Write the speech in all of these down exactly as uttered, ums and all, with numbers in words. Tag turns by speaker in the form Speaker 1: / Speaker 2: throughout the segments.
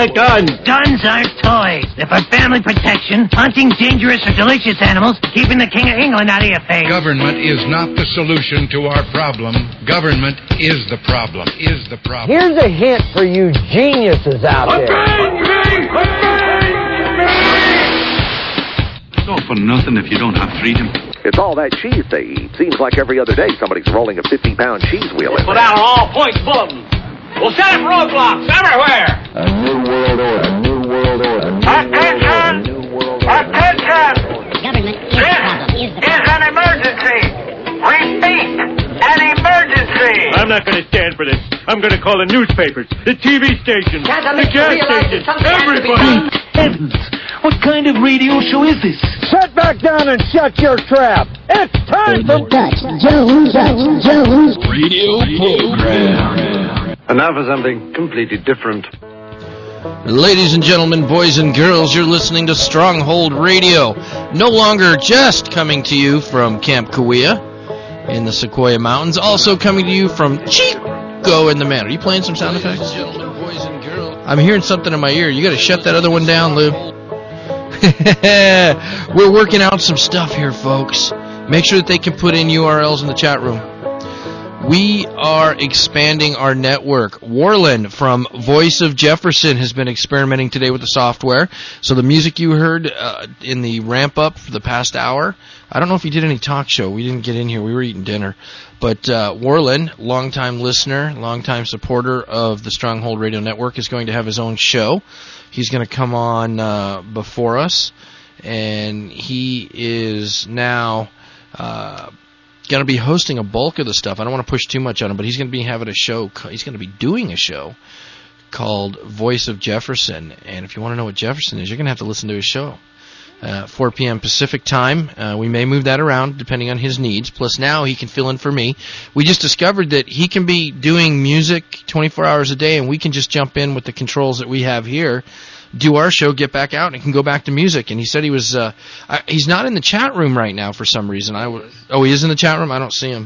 Speaker 1: a gun.
Speaker 2: Guns aren't toys. They're for family protection, hunting dangerous or delicious animals, keeping the King of England out of your face.
Speaker 3: Government is not the solution to our problem. Government is the problem. Is the problem.
Speaker 4: Here's a hint for you geniuses out there.
Speaker 5: Bang, bang, bang, bang.
Speaker 6: It's all for nothing if you don't have freedom.
Speaker 7: It's all that cheese they eat. Seems like every other day somebody's rolling a fifty-pound cheese wheel in
Speaker 1: Put
Speaker 7: there.
Speaker 1: out an all-points bulletin. We'll set up roadblocks everywhere.
Speaker 8: A new world order. A new world order.
Speaker 9: Attention! Attention!
Speaker 10: Government is the problem. Is the
Speaker 9: problem. Is an emergency. Repeat, an emergency.
Speaker 1: I'm not going to stand for this. I'm going to call the newspapers, the T V stations, the gas stations, everybody.
Speaker 2: Heavens! What kind of radio show is this?
Speaker 4: Sit back down and shut your trap. It's time for
Speaker 10: Dutch Jones. Dutch Jones
Speaker 11: radio program.
Speaker 7: And now for something completely different.
Speaker 11: Ladies and gentlemen, boys and girls, you're listening to Stronghold Radio. No longer just coming to you from Camp Kaweah in the Sequoia Mountains, also coming to you from Chico in the Man. Are you playing some sound effects? I'm hearing something in my ear. You got to shut that other one down, Lou. We're working out some stuff here, folks. Make sure that they can put in U R Ls in the chat room. We are expanding our network. Warland from Voice of Jefferson has been experimenting today with the software. So the music you heard uh, in the ramp-up for the past hour, I don't know if he did any talk show. We didn't get in here. We were eating dinner. But uh, Warland, longtime listener, longtime supporter of the Stronghold Radio Network, is going to have his own show. He's going to come on uh, before us, and he is now uh, going to be hosting a bulk of the stuff. I don't want to push too much on him, but he's going to be having a show. He's going to be doing a show called Voice of Jefferson, and if you want to know what Jefferson is, you're going to have to listen to his show. Uh, four p.m. Pacific time. Uh, we may move that around depending on his needs. Plus now he can fill in for me. We just discovered that he can be doing music twenty-four hours a day, and we can just jump in with the controls that we have here, do our show, get back out, and can go back to music. And he said he was, uh, I, he's not in the chat room right now for some reason. I w- oh, he is in the chat room? I don't see him.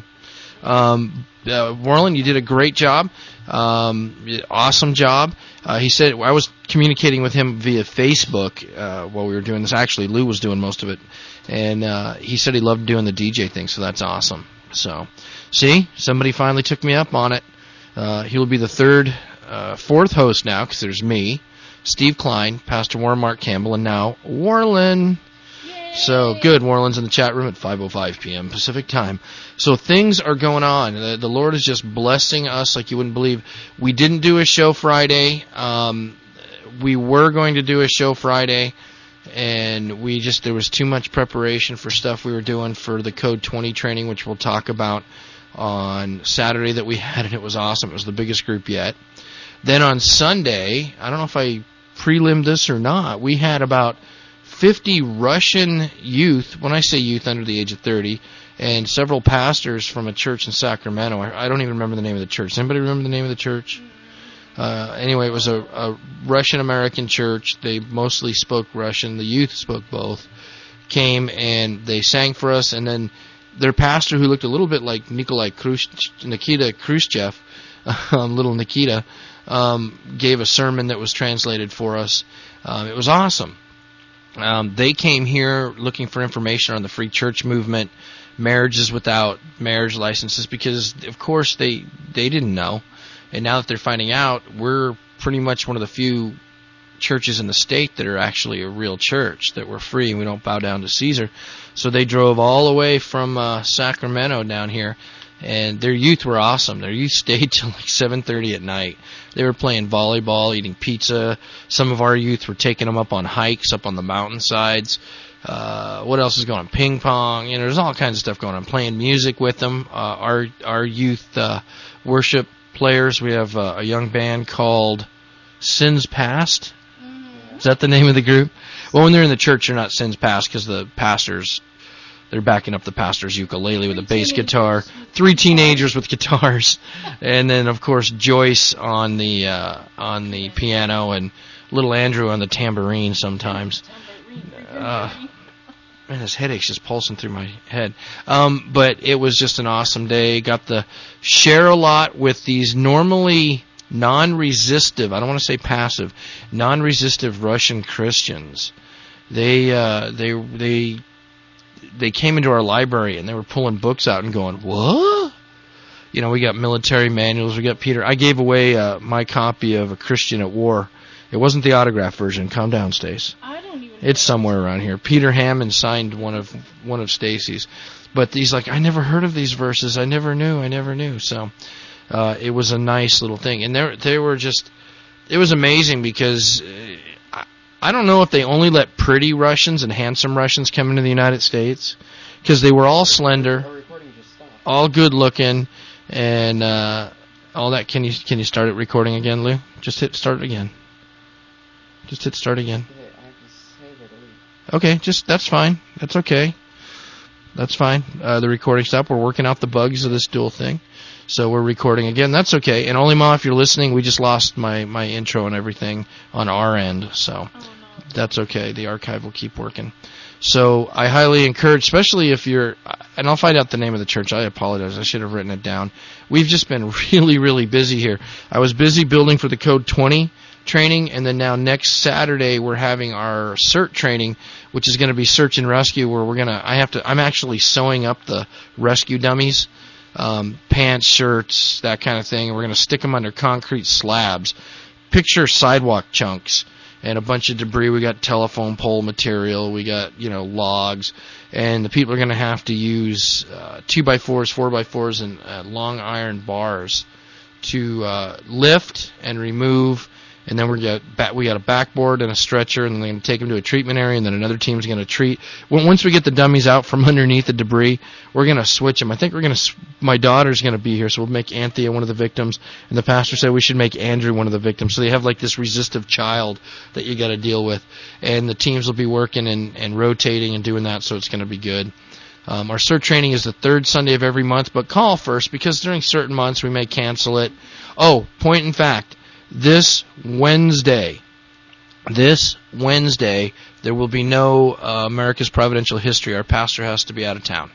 Speaker 11: Um, uh, Warland, you did a great job. Um, awesome job. Uh, he said, I was communicating with him via Facebook uh, while we were doing this. Actually, Lou was doing most of it. And uh, he said he loved doing the D J thing, so that's awesome. So, see, somebody finally took me up on it. Uh, he will be the third, uh, fourth host now, because there's me, Steve Klein, Pastor Warren Mark Campbell, and now Warland. So, good. Warland's in the chat room at five oh five p.m. Pacific time. So, things are going on. The, the Lord is just blessing us like you wouldn't believe. We didn't do a show Friday. Um, we were going to do a show Friday, and we just, there was too much preparation for stuff we were doing for the Code twenty training, which we'll talk about on Saturday that we had, and it was awesome. It was the biggest group yet. Then on Sunday, I don't know if I prelimmed this or not, we had about fifty Russian youth, when I say youth under the age of thirty, and several pastors from a church in Sacramento. I don't even remember the name of the church. Anybody remember the name of the church? Uh, anyway, it was a, a Russian-American church. They mostly spoke Russian. The youth spoke both. Came and they sang for us, and then their pastor, who looked a little bit like Nikolai Khrushchev, Nikita Khrushchev, um, little Nikita, um, gave a sermon that was translated for us. Um, it was awesome. Um, they came here looking for information on the free church movement, marriages without marriage licenses, because, of course, they they didn't know. And now that they're finding out, we're pretty much one of the few churches in the state that are actually a real church, that we're free and we don't bow down to Caesar. So they drove all the way from uh, Sacramento down here, and their youth were awesome. Their youth stayed till like seven thirty at night. They were playing volleyball, eating pizza. Some of our youth were taking them up on hikes up on the mountainsides. Uh, what else is going on? Ping pong. You know, there's all kinds of stuff going on. Playing music with them. Uh, our our youth uh, worship players. We have uh, a young band called Sins Past. Is that the name of the group? Well, when they're in the church, they're not Sins Past because the pastors, they're backing up the pastor's ukulele with a bass guitar. Three teenagers with guitars, and then of course Joyce on the uh, on the piano and little Andrew on the tambourine sometimes. Uh, man, this headache's just pulsing through my head. Um, but it was just an awesome day. Got to share a lot with these normally non-resistive, I don't want to say passive, non-resistive Russian Christians. They uh, they they they came into our library and they were pulling books out and going, what? You know, we got military manuals. We got Peter. I gave away uh, my copy of A Christian at War. It wasn't the autograph version. Calm down, Stace.
Speaker 12: I don't even.
Speaker 11: It's somewhere around here. Peter Hammond signed one of one of Stacy's, but he's like, I never heard of these verses. I never knew. I never knew. So uh, it was a nice little thing, and they they were just. It was amazing because uh, I, I don't know if they only let pretty Russians and handsome Russians come into the United States because they were all slender, all good looking. And uh, all that. Can you can you start it recording again, Lou? Just hit start again. Just hit start again. Okay, just that's fine. That's okay. That's fine. Uh, the recording stopped. We're working out the bugs of this dual thing, so we're recording again. That's okay. And only Ma, if you're listening, we just lost my my intro and everything on our end, so oh, no. That's okay. The archive will keep working. So I highly encourage, especially if you're, and I'll find out the name of the church. I apologize. I should have written it down. We've just been really, really busy here. I was busy building for the Code twenty training, and then now next Saturday we're having our CERT training, which is going to be search and rescue, where we're going to, I have to, I'm actually sewing up the rescue dummies, um, pants, shirts, that kind of thing, and we're going to stick them under concrete slabs. Picture sidewalk chunks. And a bunch of debris. We got telephone pole material. We got, you know, logs. And the people are going to have to use uh, two by fours, four by fours, and uh, long iron bars to uh, lift and remove. And then we got ba- we got a backboard and a stretcher, and then they're going to take them to a treatment area, and then another team's going to treat. When, once we get the dummies out from underneath the debris, we're going to switch them. I think we're going to. My daughter's going to be here, so we'll make Anthea one of the victims, and the pastor said we should make Andrew one of the victims. So they have like this resistive child that you got to deal with, and the teams will be working and, and rotating and doing that, so it's going to be good. Um, our CERT training is the third Sunday of every month, but call first because during certain months we may cancel it. Oh, point in fact. This Wednesday, this Wednesday, there will be no uh, America's Providential History. Our pastor has to be out of town.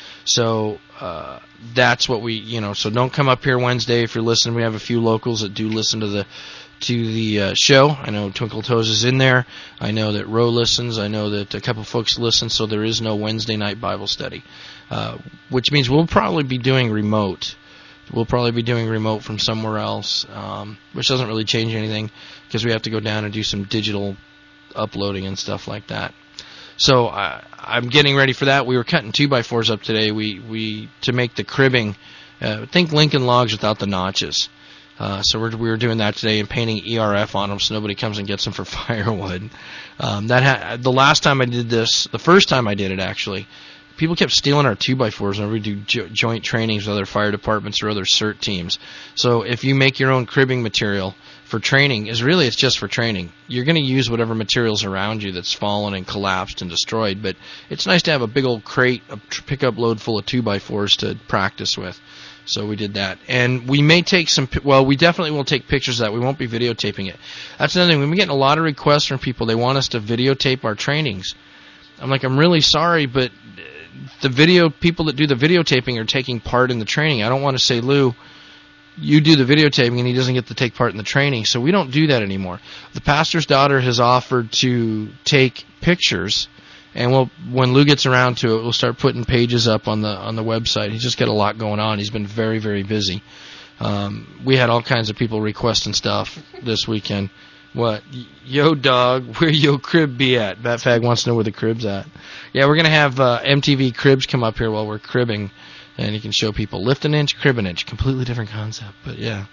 Speaker 11: So uh, that's what we, you know, so don't come up here Wednesday if you're listening. We have a few locals that do listen to the to the uh, show. I know Twinkle Toes is in there. I know that Roe listens. I know that a couple folks listen, so there is no Wednesday night Bible study, uh, which means we'll probably be doing remote. We'll probably be doing remote from somewhere else, um, which doesn't really change anything because we have to go down and do some digital uploading and stuff like that. So uh, I'm getting ready for that. We were cutting two by fours up today. We we to make the cribbing. Uh, think Lincoln Logs without the notches. Uh, so we're, we were doing that today and painting E R F on them so nobody comes and gets them for firewood. Um, that ha- the last time I did this, the first time I did it actually. People kept stealing our two by fours whenever we do jo- joint trainings with other fire departments or other CERT teams. So if you make your own cribbing material for training, is really it's just for training. You're going to use whatever materials around you that's fallen and collapsed and destroyed, but it's nice to have a big old crate, a pickup load full of two by fours to practice with. So we did that. And we may take some, well, we definitely will take pictures of that. We won't be videotaping it. That's another thing. We've been getting a lot of requests from people. They want us to videotape our trainings. I'm like, I'm really sorry, but the video people that do the videotaping are taking part in the training. I don't want to say, Lou, you do the videotaping and he doesn't get to take part in the training. So we don't do that anymore. The pastor's daughter has offered to take pictures, and we'll, when Lou gets around to it, we'll start putting pages up on the on the website. He's just got a lot going on. He's been very, very busy. Um, we had all kinds of people requesting stuff this weekend. What? Yo, dog, where your crib be at? Batfag wants to know where the crib's at. Yeah, we're going to have uh, M T V Cribs come up here while we're cribbing, and you can show people lift an inch, crib an inch. Completely different concept, but yeah.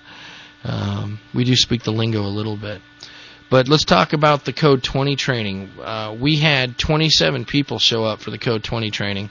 Speaker 11: Um, we do speak the lingo a little bit. But let's talk about the Code twenty training. Uh, we had twenty-seven people show up for the Code twenty training.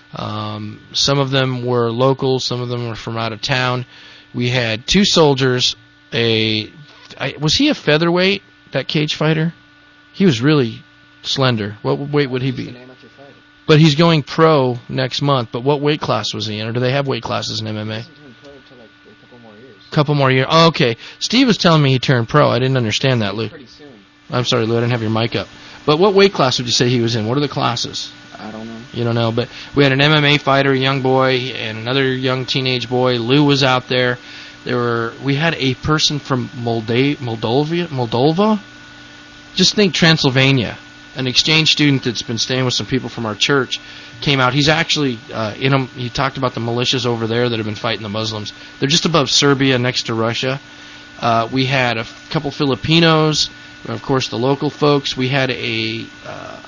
Speaker 11: Um, some of them were local, some of them were from out of town. We had two soldiers, a... I, was he a featherweight, that cage fighter? He was really slender. What weight would he be? But he's going pro next month. But what weight class was he in? Or do they have weight classes in M M A? Couple more years. Couple more years. Oh, okay. Steve was telling me he turned pro. I didn't understand that, Lou. Pretty soon. I'm sorry, Lou. I didn't have your mic up. But what weight class would you say he was in? What are the classes?
Speaker 13: I don't know.
Speaker 11: You don't know. But we had an M M A fighter, a young boy, and another young teenage boy. Lou was out there. There were we had a person from Molda- Moldova, Moldova. Just think Transylvania. An exchange student that's been staying with some people from our church came out. He's actually uh, in a, he talked about the militias over there that have been fighting the Muslims. They're just above Serbia, next to Russia. Uh, we had a f- couple Filipinos, of course, the local folks. We had a uh,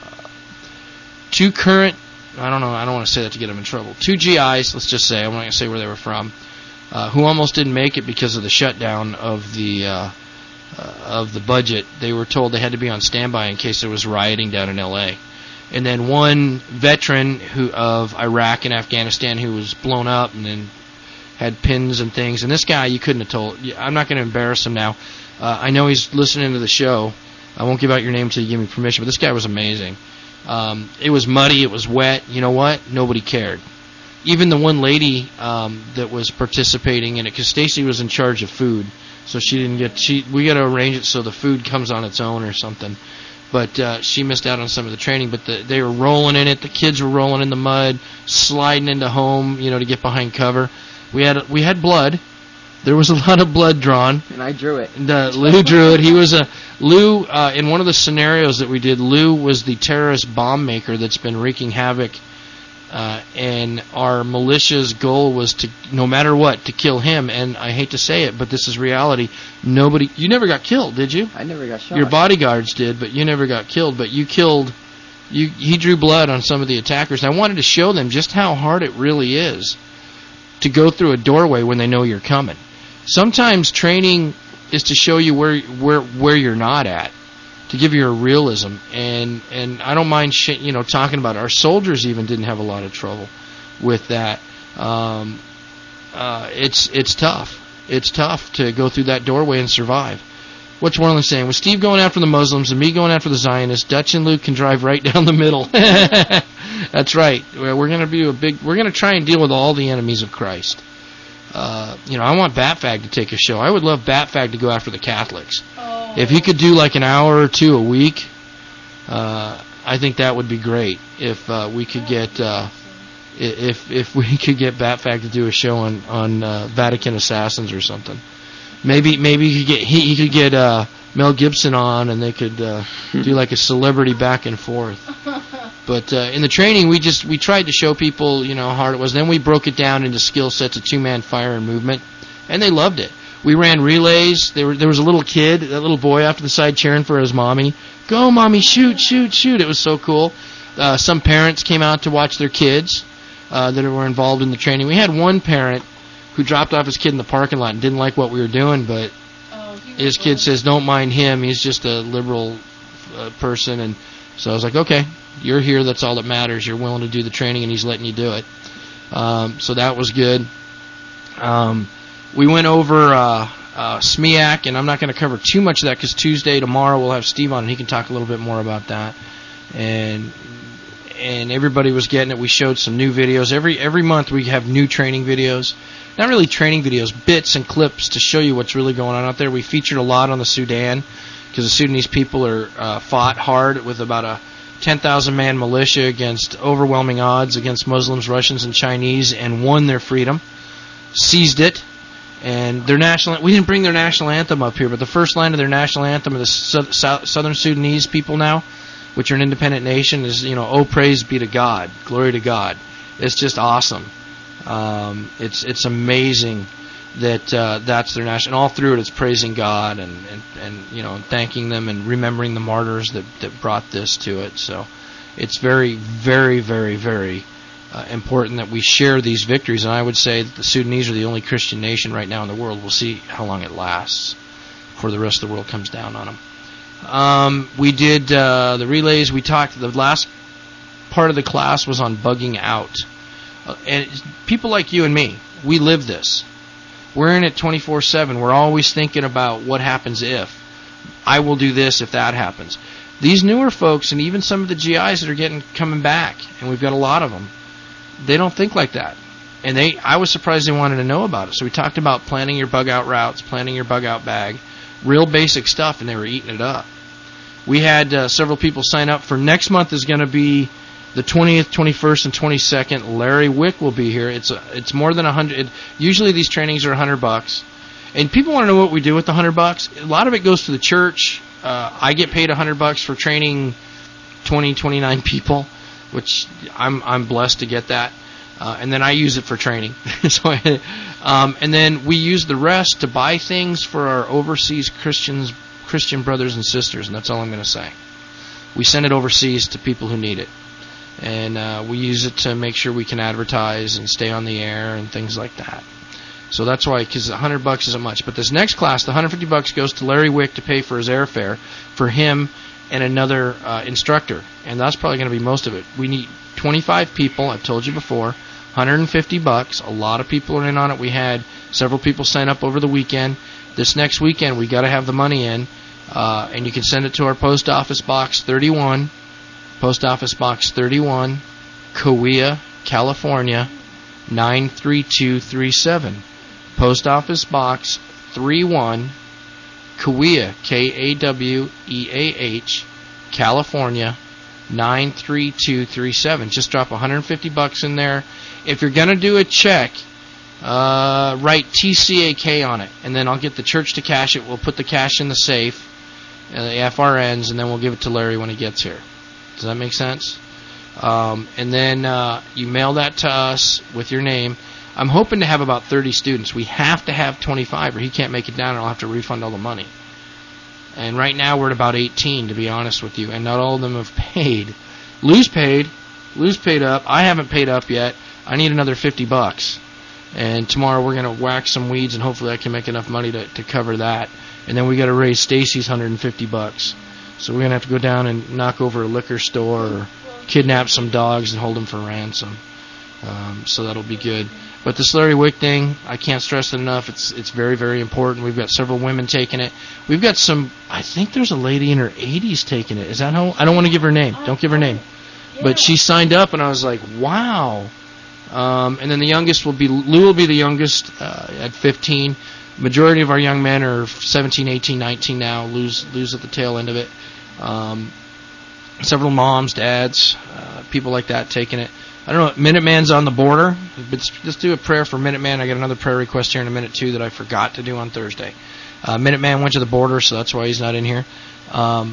Speaker 11: two current. I don't know. I don't want to say that to get them in trouble. Two G Is. Let's just say I'm not going to say where they were from, uh, who almost didn't make it because of the shutdown of the. Uh, Uh, of the budget. They were told they had to be on standby in case there was rioting down in L A. And then one veteran who of Iraq and Afghanistan who was blown up and then had pins and things. And this guy, you couldn't have told. I'm not going to embarrass him now. Uh, I know he's listening to the show. I won't give out your name until you give me permission, but this guy was amazing. Um, it was muddy. It was wet. You know what? Nobody cared. Even the one lady um, that was participating in it, because Stacy was in charge of food, so she didn't get. She we got to arrange it so the food comes on its own or something. But uh, she missed out on some of the training. But the, they were rolling in it. The kids were rolling in the mud, sliding into home, you know, to get behind cover. We had we had blood. There was a lot of blood drawn.
Speaker 12: And I drew it.
Speaker 11: And, uh, Lou drew it. He was a Lou uh, in one of the scenarios that we did. Lou was the terrorist bomb maker that's been wreaking havoc. Uh, and our militia's goal was to, no matter what, to kill him. And I hate to say it, but this is reality. Nobody, you never got killed, did you?
Speaker 12: I never got shot.
Speaker 11: Your bodyguards did, but you never got killed. But you killed, you. He drew blood on some of the attackers. And I wanted to show them just how hard it really is to go through a doorway when they know you're coming. Sometimes training is to show you where where where you're not at, to give you a realism, and and I don't mind sh- you know talking about it. Our soldiers even didn't have a lot of trouble with that. Um, uh, it's it's tough. It's tough to go through that doorway and survive. What's Warland saying? With Steve going after the Muslims and me going after the Zionists, Dutch and Luke can drive right down the middle. That's right. We're going to be a big. We're going to try and deal with all the enemies of Christ. Uh, you know, I want Batfag to take a show. I would love Batfag to go after the Catholics. Oh. If he could do like an hour or two a week, uh, I think that would be great. If uh, we could get, uh, if if we could get Batfag to do a show on on uh, Vatican assassins or something, maybe maybe he could get he, he could get uh, Mel Gibson on, and they could uh, do like a celebrity back and forth. But uh, in the training, we just we tried to show people, you know, how hard it was. Then we broke it down into skill sets of two-man fire and movement, and they loved it. We ran relays. There, were, there was a little kid, that little boy off to the side cheering for his mommy. Go, mommy, shoot, shoot, shoot. It was so cool. Uh, some parents came out to watch their kids uh, that were involved in the training. We had one parent who dropped off his kid in the parking lot and didn't like what we were doing, but oh, his kid says, don't mind him. He's just a liberal uh, person. And so I was like, okay, you're here. That's all that matters. You're willing to do the training, and he's letting you do it. Um, so that was good. Um, we went over uh, uh, S M E A C, and I'm not going to cover too much of that because Tuesday, tomorrow, we'll have Steve on, and he can talk a little bit more about that. And and everybody was getting it. We showed some new videos. Every every month we have new training videos. Not really training videos, bits and clips to show you what's really going on out there. We featured a lot on the Sudan because the Sudanese people are uh, fought hard with about a ten thousand man militia against overwhelming odds against Muslims, Russians, and Chinese, and won their freedom, seized it. And their national, we didn't bring their national anthem up here, but the first line of their national anthem of the su- su- Southern Sudanese people now, which are an independent nation, is, you know, oh, praise be to God, glory to God. It's just awesome. Um, it's it's amazing that uh, that's their national, and all through it, it's praising God and, and, and you know, and thanking them and remembering the martyrs that, that brought this to it. So it's very, very, very, very uh, important that we share these victories. And I would say that the Sudanese are the only Christian nation right now in the world. We'll see how long it lasts before the rest of the world comes down on them. Um, we did uh, the relays. We talked. The last part of the class was on bugging out, uh, and people like you and me, we live this. We're in it twenty-four seven. We're always thinking about what happens if. I will do this if that happens. These newer folks, and even some of the G Is that are getting coming back, and we've got a lot of them, they don't think like that. And they, I was surprised they wanted to know about it. So we talked about planning your bug out routes, planning your bug out bag, real basic stuff, and they were eating it up. We had uh, several people sign up for next month. Is going to be the twentieth, twenty-first, and twenty-second. Larry Wick will be here. It's a, it's more than a hundred. Usually these trainings are a hundred bucks. And people want to know what we do with the hundred bucks. A lot of it goes to the church. Uh, I get paid a hundred bucks for training twenty, twenty-nine people, which I'm I'm blessed to get that. Uh, and then I use it for training. so, I, um, and then we use the rest to buy things for our overseas Christians, Christian brothers and sisters, and that's all I'm going to say. We send it overseas to people who need it. And uh, we use it to make sure we can advertise and stay on the air and things like that. So that's why, because a hundred bucks isn't much. But this next class, the one hundred fifty bucks goes to Larry Wick to pay for his airfare for him and another uh, instructor. And that's probably going to be most of it. We need twenty-five people, I've told you before, one hundred fifty bucks. A lot of people are in on it. We had several people sign up over the weekend. This next weekend, we got to have the money in. Uh, and you can send it to our Post Office Box thirty-one. Post Office Box thirty-one, Cahuilla, California, nine three two three seven. Post Office Box thirty-one, Cahuilla, K A W E A H, California, nine three two three seven. Just drop one hundred fifty bucks in there. If you're going to do a check, uh, write T C A K on it, and then I'll get the church to cash it. We'll put the cash in the safe, uh, the F R Ns, and then we'll give it to Larry when he gets here. Does that make sense? Um, and then uh, you mail that to us with your name. I'm hoping to have about thirty students. We have to have twenty-five, or he can't make it down, and I'll have to refund all the money. And right now we're at about eighteen, to be honest with you, and not all of them have paid. Lou's paid. Lou's paid up. I haven't paid up yet. I need another fifty bucks. And tomorrow we're going to whack some weeds, and hopefully I can make enough money to, to cover that. And then we got to raise Stacy's one hundred fifty bucks. So we're going to have to go down and knock over a liquor store or kidnap some dogs and hold them for ransom. Um, so that'll be good. But this Larry Wick thing, I can't stress it enough. It's it's very, very important. We've got several women taking it. We've got some, I think there's a lady in her eighties taking it. Is that how? I don't want to give her name. Don't give her name. But she signed up, and I was like, wow. Um, and then the youngest will be, Lou will be the youngest uh, at fifteen. Majority of our young men are seventeen, eighteen, nineteen now. Lou's, Lou's at the tail end of it. Um, several moms, dads, uh, people like that taking it. I don't know, Minuteman's on the border. Let's, let's do a prayer for Minuteman. I got another prayer request here in a minute, too, that I forgot to do on Thursday. Uh, Minuteman went to the border, so that's why he's not in here. Um,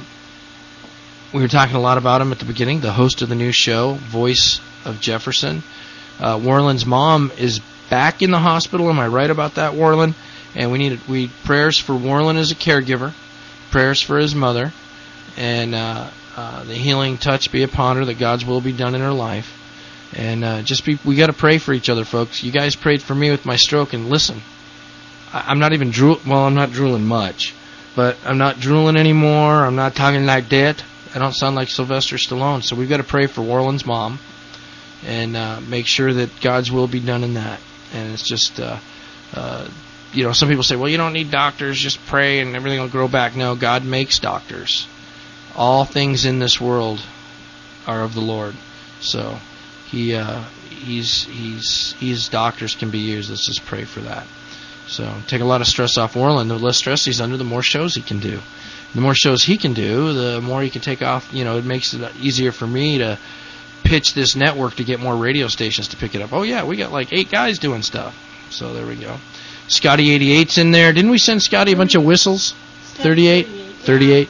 Speaker 11: we were talking a lot about him at the beginning, the host of the new show, Voice of Jefferson. Uh, Warren's mom is back in the hospital. Am I right about that, Warren? And we need we prayers for Warren as a caregiver, prayers for his mother, and uh, uh, the healing touch be upon her, that God's will be done in her life. And uh, just be, we got to pray for each other, folks. You guys prayed for me with my stroke, and listen, I, I'm not even drool. Well, I'm not drooling much, but I'm not drooling anymore. I'm not talking like that. I don't sound like Sylvester Stallone. So we've got to pray for Warren's mom, and uh, make sure that God's will be done in that. And it's just, uh, uh, you know, some people say, well, you don't need doctors. Just pray, and everything will grow back. No, God makes doctors. All things in this world are of the Lord. So he uh, he's he's his doctors can be used. Let's just pray for that. So take a lot of stress off Warren. The less stress he's under, the more shows he can do. The more shows he can do, the more he can take off. You know, it makes it easier for me to pitch this network to get more radio stations to pick it up. Oh yeah, we got like eight guys doing stuff. So there we go. Scotty eighty-eight's in there. Didn't we send Scotty a bunch of whistles? thirty-eight? thirty-eight.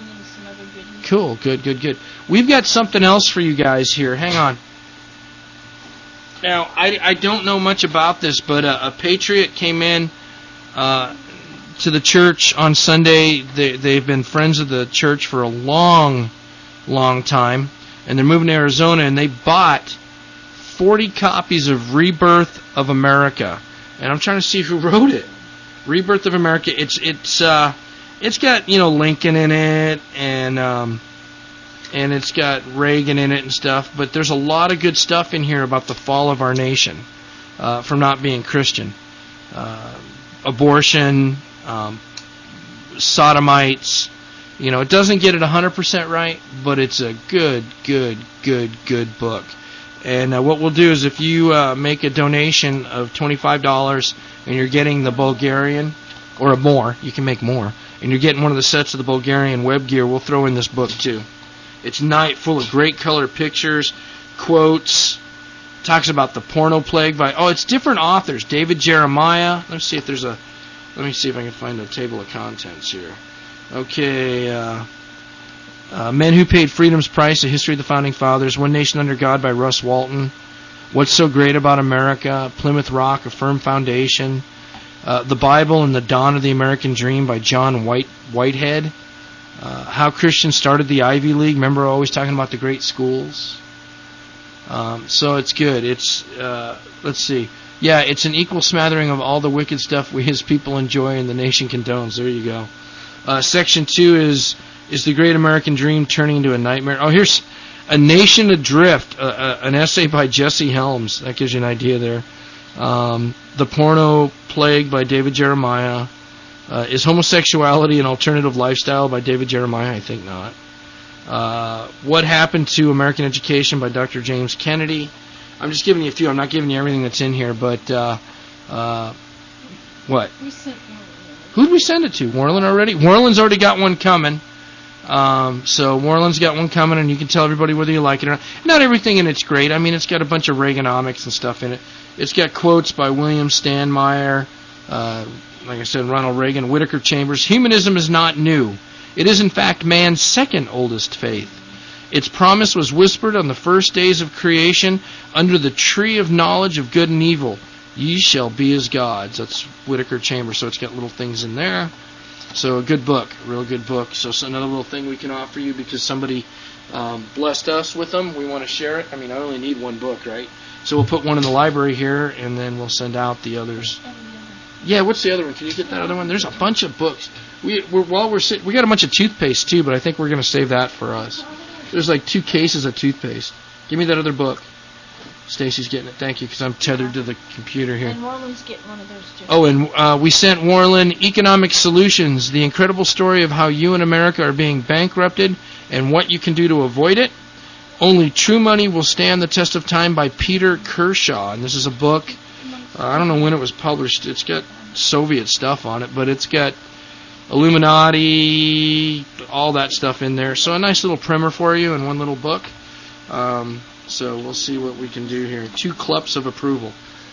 Speaker 11: Cool. Good, good, good. We've got something else for you guys here. Hang on. Now, I, I don't know much about this, but a, a patriot came in uh, to the church on Sunday. They, they've been friends of the church for a long, long time, and they're moving to Arizona, and they bought forty copies of Rebirth of America. And I'm trying to see who wrote it. Rebirth of America. It's it's uh, it's got, you know, Lincoln in it, and um, and it's got Reagan in it and stuff. But there's a lot of good stuff in here about the fall of our nation uh, from not being Christian. Uh, abortion, um, sodomites. You know, it doesn't get it one hundred percent right, but it's a good, good, good, good book. And uh, what we'll do is if you uh, make a donation of twenty-five dollars and you're getting the Bulgarian, or more, you can make more, and you're getting one of the sets of the Bulgarian web gear, we'll throw in this book too. It's night, full of great color pictures, quotes, talks about the porno plague by, oh, it's different authors. David Jeremiah. Let's see if there's a let me see if I can find a table of contents here. Okay, uh, uh, Men Who Paid Freedom's Price, A History of the Founding Fathers, One Nation Under God by Russ Walton, What's So Great About America, Plymouth Rock, A Firm Foundation, uh, The Bible and the Dawn of the American Dream by John White Whitehead, uh, How Christians Started the Ivy League. Remember, always talking about the great schools. Um, so it's good. It's uh, let's see. Yeah, it's an equal smattering of all the wicked stuff we as people enjoy and the nation condones. There you go. Uh, section two is is the great American dream turning into a nightmare. Oh, here's A Nation Adrift, uh, uh, an essay by Jesse Helms. That gives you an idea there. Um, the Porno Plague by David Jeremiah. Uh, is homosexuality an alternative lifestyle by David Jeremiah? I think not. Uh, What Happened to American Education by Doctor James Kennedy. I'm just giving you a few. I'm not giving you everything that's in here, but uh, uh, what?
Speaker 12: We sent
Speaker 11: Who did we send it to? Warland already? Warland's already got one coming. Um, so Warland's got one coming, and you can tell everybody whether you like it or not. Not everything in it's great. I mean, it's got a bunch of Reaganomics and stuff in it. It's got quotes by William Stanmeyer, uh, like I said, Ronald Reagan, Whittaker Chambers. Humanism is not new. It is, in fact, man's second oldest faith. Its promise was whispered on the first days of creation under the tree of knowledge of good and evil. Ye shall be as gods. That's Whittaker Chambers. So it's got little things in there. So a good book, a real good book. So it's another little thing we can offer you because somebody um, blessed us with them. We want to share it. I mean, I only need one book, right? So we'll put one in the library here, and then we'll send out the others. Yeah, what's the other one? Can you get that other one? There's a bunch of books. We we're, while we're sitting, we got a bunch of toothpaste too, but I think we're going to save that for us. There's like two cases of toothpaste. Give me that other book. Stacy's getting it. Thank you, because I'm tethered to the computer here.
Speaker 12: And Warland's getting one of those too.
Speaker 11: Oh, and uh, we sent Warland Economic Solutions, the incredible story of how you and America are being bankrupted and what you can do to avoid it. Only True Money Will Stand the Test of Time by Peter Kershaw. And this is a book. Uh, I don't know when it was published. It's got Soviet stuff on it, but it's got Illuminati, all that stuff in there. So a nice little primer for you in one little book. Um, so we'll see what we can do here. Two clumps of approval.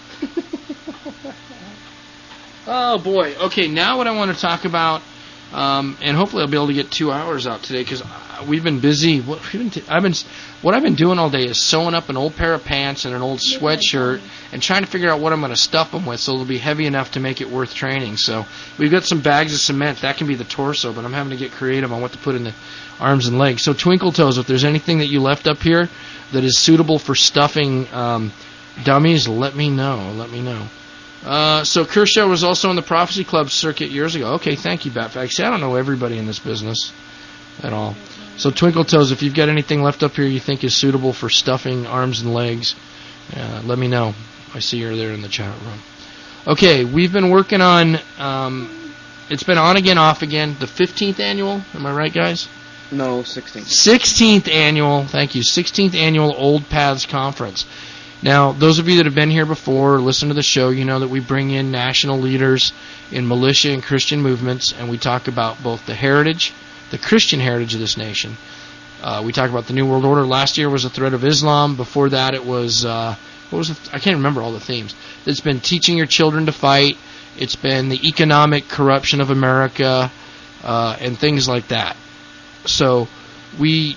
Speaker 11: Oh, boy. Okay, now what I want to talk about, um, and hopefully I'll be able to get two hours out today because we've been busy. What, we've been t- I've been, what I've been doing all day is sewing up an old pair of pants and an old sweatshirt and trying to figure out what I'm going to stuff them with so they'll be heavy enough to make it worth training. So we've got some bags of cement. That can be the torso, but I'm having to get creative on what to put in the arms and legs. So Twinkle Toes, if there's anything that you left up here that is suitable for stuffing um, dummies, let me know. Let me know. Uh, so Kershaw was also on the Prophecy Club circuit years ago. Okay, thank you, Batfax. See, I don't know everybody in this business at all. So Twinkle Toes, if you've got anything left up here you think is suitable for stuffing arms and legs, uh, let me know. I see you're there in the chat room. Okay, we've been working on, um, it's been on again, off again, the fifteenth annual. Am I right, guys?
Speaker 13: No, sixteenth.
Speaker 11: sixteenth annual, thank you, sixteenth annual Old Paths Conference. Now, those of you that have been here before or listened to the show, you know that we bring in national leaders in militia and Christian movements, and we talk about both the heritage, the Christian heritage of this nation. Uh, we talk about the New World Order. Last year was the threat of Islam. Before that, it was, uh, what was it? I can't remember all the themes. It's been teaching your children to fight. It's been the economic corruption of America, uh, and things like that. So we,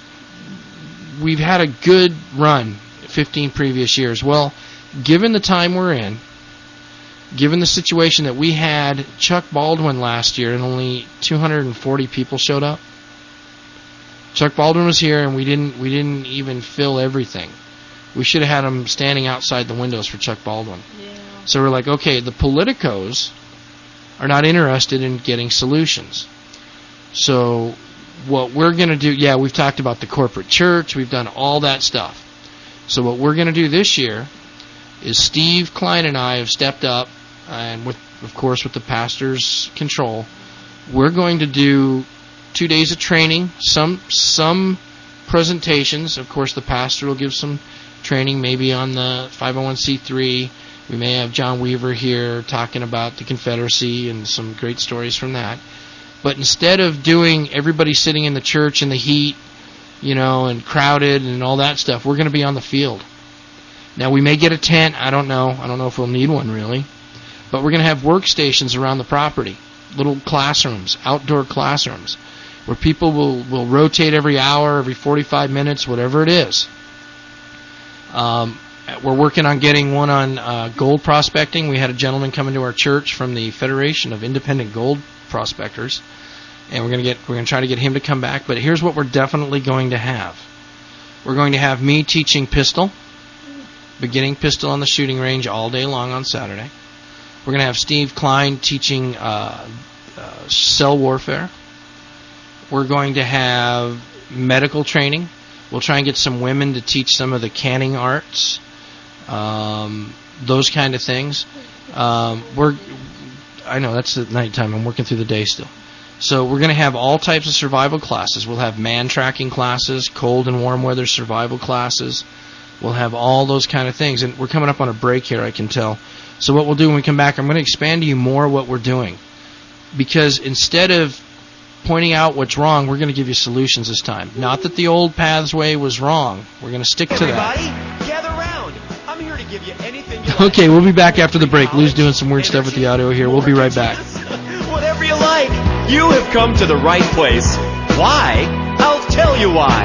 Speaker 11: we've had a good run. fifteen previous years. Well, given the time we're in, given the situation that we had Chuck Baldwin last year and only two hundred forty people showed up. Chuck Baldwin was here and we didn't we didn't even fill everything. We should have had him standing outside the windows for Chuck Baldwin.
Speaker 12: Yeah.
Speaker 11: So we're like, okay, the politicos are not interested in getting solutions. So what we're going to do, yeah, we've talked about the corporate church, we've done all that stuff. So what we're going to do this year is Steve Klein and I have stepped up, and with, of course, with the pastor's control, we're going to do two days of training, some some presentations. Of course, the pastor will give some training, maybe on the five oh one c three. We may have John Weaver here talking about the Confederacy and some great stories from that. But instead of doing everybody sitting in the church in the heat, you know, and crowded and all that stuff, we're going to be on the field. Now, we may get a tent. I don't know. I don't know if we'll need one, really. But we're going to have workstations around the property, little classrooms, outdoor classrooms, where people will, will rotate every hour, every forty-five minutes, whatever it is. Um, we're working on getting one on uh, gold prospecting. We had a gentleman come into our church from the Federation of Independent Gold Prospectors, and we're going to get we're going to try to get him to come back. But here's what we're definitely going to have. We're going to have me teaching pistol, beginning pistol on the shooting range all day long on Saturday. We're going to have Steve Klein teaching uh, uh, cell warfare. We're going to have medical training. We'll try and get some women to teach some of the canning arts, um, those kind of things. Um, we're, I know that's at nighttime. I'm working through the day still. So we're going to have all types of survival classes. We'll have man tracking classes, cold and warm weather survival classes. We'll have all those kind of things. And we're coming up on a break here, I can tell. So what we'll do when we come back, I'm going to expand to you more what we're doing. Because instead of pointing out what's wrong, we're going to give you solutions this time. Not that the old paths way was wrong. We're going to stick to that.
Speaker 12: Everybody, gather round. I'm here to give you anything you
Speaker 11: Okay, we'll be back after the break. Lou's doing some weird stuff with the audio here. We'll be right back.
Speaker 12: Whatever you like. You have come to the right place. Why? I'll tell you why.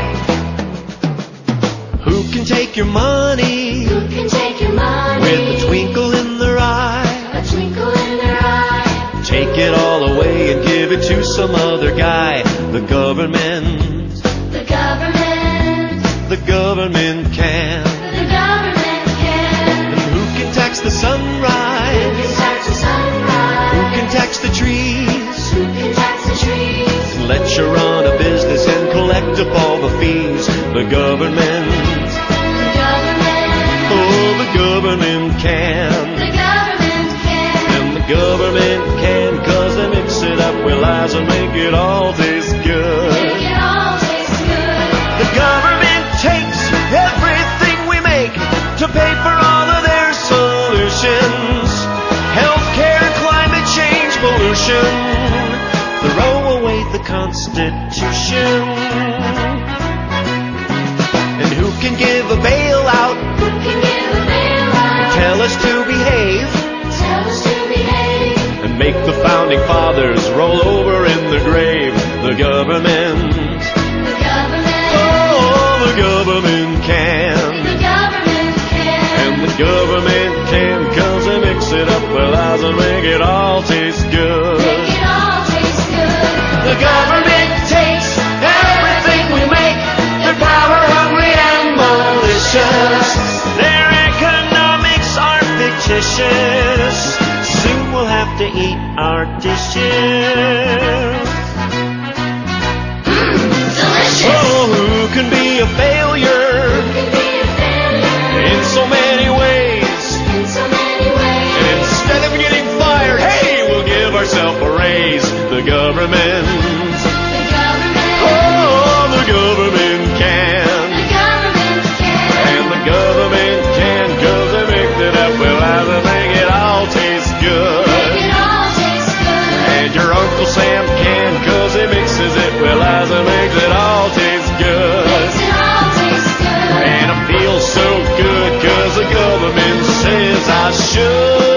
Speaker 12: Who can take your money?
Speaker 13: Who can take your money?
Speaker 12: With a twinkle in their eye.
Speaker 13: A twinkle in their eye.
Speaker 12: Take it all away and give it to some other guy. The government.
Speaker 13: The government.
Speaker 12: The government can.
Speaker 13: The government can.
Speaker 12: And who can tax the sunrise?
Speaker 13: Who can tax the sunrise?
Speaker 12: Who can tax the trees?
Speaker 13: Who can tax the trees?
Speaker 12: Let you run a business and collect up all the fees. The government.
Speaker 13: The government.
Speaker 12: Oh, the government can.
Speaker 13: The government can.
Speaker 12: And the government can, cause they mix it up with lies and make it all taste good.
Speaker 13: Make it all taste good.
Speaker 12: The government takes everything we make to pay for all of their solutions. Healthcare, climate change, pollution. Throw away the Constitution. And who can give a bailout?
Speaker 13: Who can give a bailout?
Speaker 12: Tell us to behave.
Speaker 13: Tell us to behave.
Speaker 12: And make the founding fathers roll over in the grave. The government.
Speaker 13: The government.
Speaker 12: Oh, the government can.
Speaker 13: The government can.
Speaker 12: And the government can, cause they mix it up with lies and make it all taste good.
Speaker 13: Make it all taste good.
Speaker 12: The government takes everything we make. They're power hungry and malicious. Their economics are fictitious. Soon we'll have to eat our dishes.
Speaker 13: Mmm, delicious.
Speaker 12: Oh, who can be a failure?
Speaker 13: Who can be a failure?
Speaker 12: In so many ways.
Speaker 13: In so many ways.
Speaker 12: And instead of getting fired, hey, we'll give ourselves a raise. The government.
Speaker 13: The government.
Speaker 12: Oh, the government can.
Speaker 13: The government can.
Speaker 12: And the government can, cause they mix it up with lies and make it all taste good.
Speaker 13: Make it all taste good.
Speaker 12: And your Uncle Sam can, cause he mixes it with lies and makes it all taste good.
Speaker 13: Makes it all taste good.
Speaker 12: And I feel so good, cause the government says I should.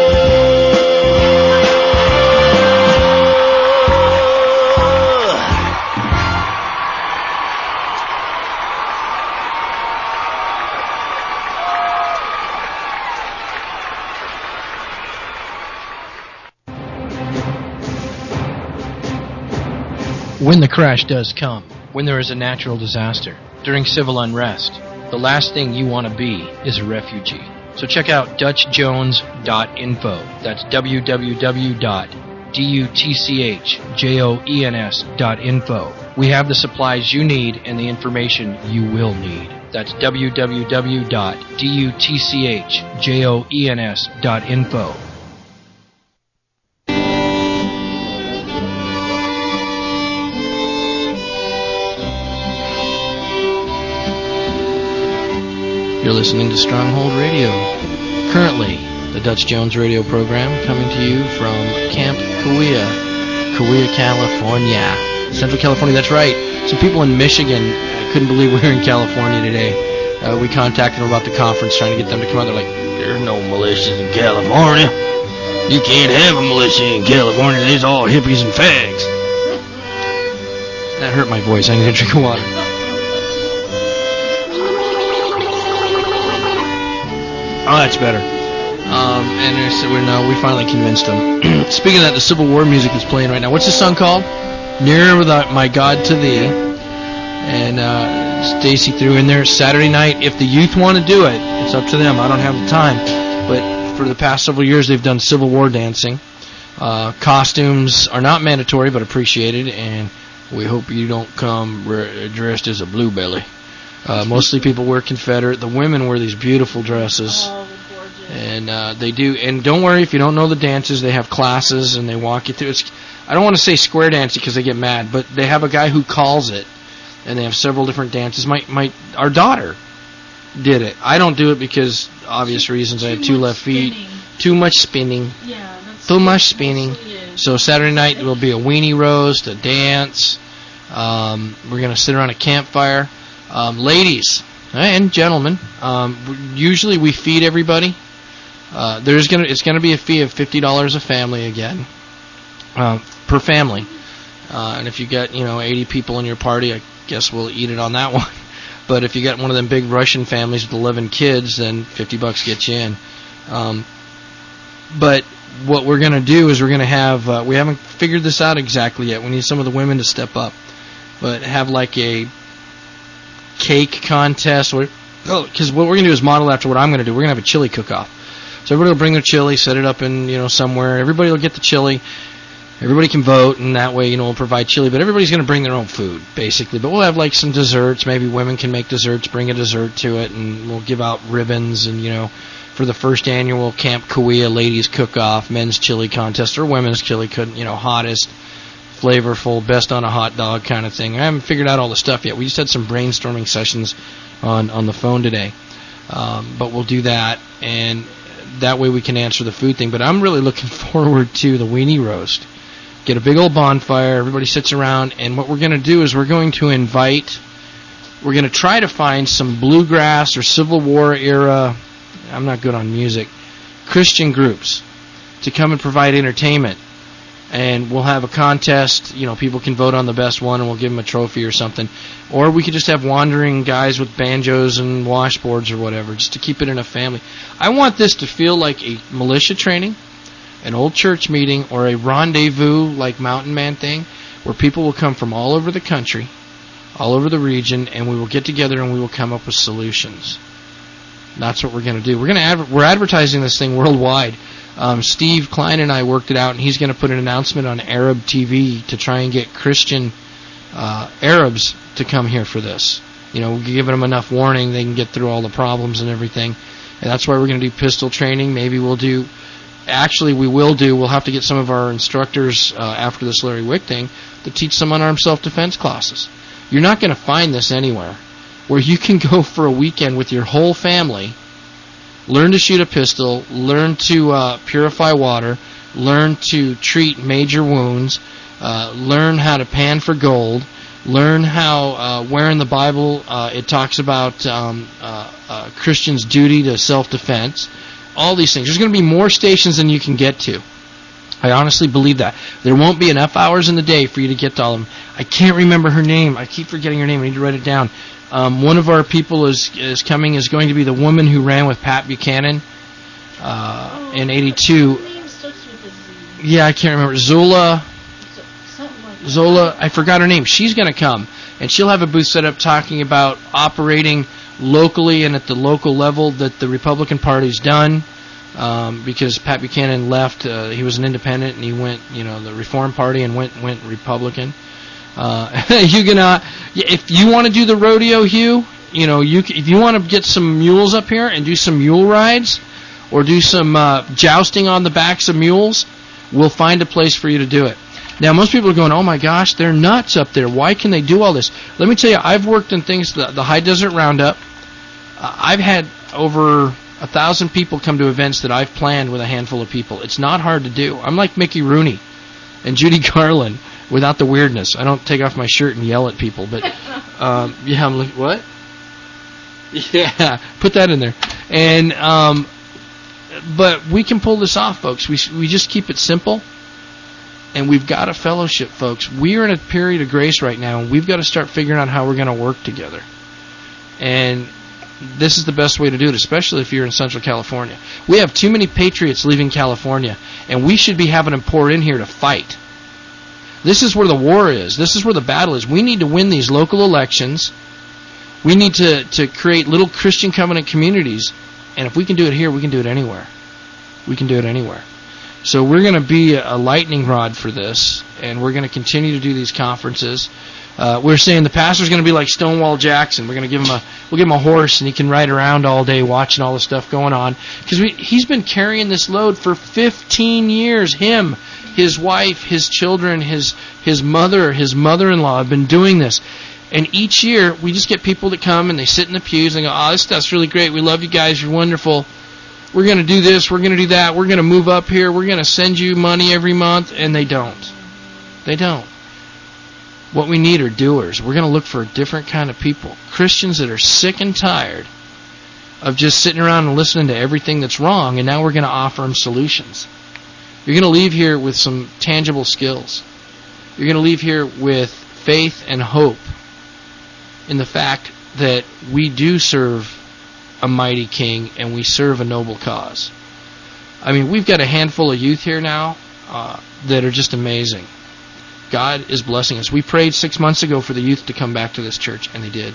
Speaker 11: When the crash does come, when there is a natural disaster, during civil unrest, the last thing you want to be is a refugee. So check out Dutch Jones dot info. That's w w w dot dutch dot info. We have the supplies you need and the information you will need. That's w w w dot dutch dot info. You're listening to Stronghold Radio. Currently, the Dutch Jones radio program coming to you from Camp Cahuilla, Cahuilla, California. Central California, that's right. Some people in Michigan couldn't believe we were in California today. Uh, we contacted them about the conference, trying to get them to come out. They're like, there are no militias in California. You can't have a militia in California. There's all hippies and fags. That hurt my voice. I need a drink of water. Oh, that's better. Um, and so we're now we finally convinced them. Speaking of that, the Civil War music is playing right now. What's the song called? Nearer Without My God to Thee. And uh, Stacy threw in there Saturday night. If the youth want to do it, it's up to them. I don't have the time. But for the past several years, they've done Civil War dancing. Uh, costumes are not mandatory, but appreciated. And we hope you don't come re- dressed as a bluebelly. Uh, mostly people wear Confederate. The women wear these beautiful dresses. And uh, they do. And don't worry if you don't know the dances. They have classes, and they walk you through. It's, I don't want to say square dancing because they get mad, but they have a guy who calls it. And they have several different dances. My, my, our daughter did it. I don't do it because obvious reasons. I have two left feet. Too much spinning.
Speaker 14: Yeah, that's
Speaker 11: Too much spinning. So Saturday night will be a weenie roast, a dance. Um, we're going to sit around a campfire. Um, ladies and gentlemen, um, usually we feed everybody. Uh, there's gonna it's gonna be a fee of fifty dollars a family again, uh, per family. Uh, and if you got you know eighty people in your party, I guess we'll eat it on that one. But if you got one of them big Russian families with eleven kids, then fifty bucks gets you in. Um, but what we're gonna do is we're gonna have uh, we haven't figured this out exactly yet. We need some of the women to step up, but have like a cake contest. Because what we're gonna do is model after what I'm gonna do. We're gonna have a chili cook-off. So everybody will bring their chili, set it up in you know somewhere. Everybody will get the chili. Everybody can vote, and that way, you know, we'll provide chili. But everybody's going to bring their own food, basically. But we'll have, like, some desserts. Maybe women can make desserts, bring a dessert to it, and we'll give out ribbons. And, you know, for the first annual Camp Kauai Ladies Cook-Off, men's chili contest, or women's chili, you know, hottest, flavorful, best on a hot dog kind of thing. I haven't figured out all the stuff yet. We just had some brainstorming sessions on, on the phone today. Um, but we'll do that, and that way we can answer the food thing. But I'm really looking forward to the weenie roast. Get a big old bonfire, everybody sits around, and what we're going to do is we're going to invite, we're going to try to find some bluegrass or Civil War era, I'm not good on music, Christian groups to come and provide entertainment. And we'll have a contest, you know, people can vote on the best one, and we'll give them a trophy or something. Or we could just have wandering guys with banjos and washboards or whatever, just to keep it in a family. I want this to feel like a militia training, an old church meeting, or a rendezvous like Mountain Man thing, where people will come from all over the country, all over the region, and we will get together and we will come up with solutions. That's what we're going to do. We're going to adver- we're advertising this thing worldwide. Um, Steve Klein and I worked it out, and he's going to put an announcement on Arab T V to try and get Christian uh, Arabs to come here for this. You know, we're giving them enough warning they can get through all the problems and everything. And that's why we're going to do pistol training. Maybe we'll do... Actually, we will do, we'll have to get some of our instructors uh, after this Larry Wick thing to teach some unarmed self-defense classes. You're not going to find this anywhere, where you can go for a weekend with your whole family, learn to shoot a pistol, learn to uh, purify water, learn to treat major wounds, uh, learn how to pan for gold, learn how, uh, where in the Bible uh, it talks about um, uh, uh, Christians' duty to self-defense. All these things. There's going to be more stations than you can get to. I honestly believe that. There won't be enough hours in the day for you to get to all of them. I can't remember her name. I keep forgetting her name. I need to write it down. Um, one of our people is is coming, is going to be the woman who ran with Pat Buchanan uh, in eighty-two. Yeah, I can't remember. Zola. Zola. I forgot her name. She's going to come, and she'll have a booth set up talking about operating locally and at the local level that the Republican Party's done, um, because Pat Buchanan left. Uh, he was an independent, and he went, you know, the Reform Party, and went went Republican. Uh, you gonna, if you want to do the rodeo, Hugh, you know, you if you want to get some mules up here and do some mule rides, or do some uh, jousting on the backs of mules, we'll find a place for you to do it. Now, most people are going, oh, my gosh, they're nuts up there. Why can they do all this? Let me tell you, I've worked in things, the, the High Desert Roundup. Uh, I've had over a thousand people come to events that I've planned with a handful of people. It's not hard to do. I'm like Mickey Rooney and Judy Garland without the weirdness. I don't take off my shirt and yell at people. But, um, yeah, I'm like, what? Yeah, put that in there. And um, but we can pull this off, folks. We we just keep it simple, and we've got a fellowship, folks. We are in a period of grace right now, and we've got to start figuring out how we're going to work together. And this is the best way to do it, especially if you're in Central California. We have too many patriots leaving California, and we should be having them pour in here to fight. This is where the war is. This is where the battle is. We need to win these local elections. We need to, to create little Christian covenant communities. And if we can do it here, we can do it anywhere. We can do it anywhere. So we're going to be a lightning rod for this, and we're going to continue to do these conferences. Uh, we're saying the pastor's going to be like Stonewall Jackson. We're going to give him a we'll give him a horse, and he can ride around all day watching all the stuff going on, because he's been carrying this load for fifteen years. Him, his wife, his children, his his mother, his mother-in-law have been doing this. And each year, we just get people that come, and they sit in the pews, and they go, oh, this stuff's really great. We love you guys. You're wonderful. We're going to do this. We're going to do that. We're going to move up here. We're going to send you money every month. And they don't. They don't. What we need are doers. We're going to look for a different kind of people. Christians that are sick and tired of just sitting around and listening to everything that's wrong, and now we're going to offer them solutions. You're going to leave here with some tangible skills. You're going to leave here with faith and hope in the fact that we do serve a mighty king and we serve a noble cause. I mean, we've got a handful of youth here now uh, that are just amazing. God is blessing us. We prayed six months ago for the youth to come back to this church, and they did.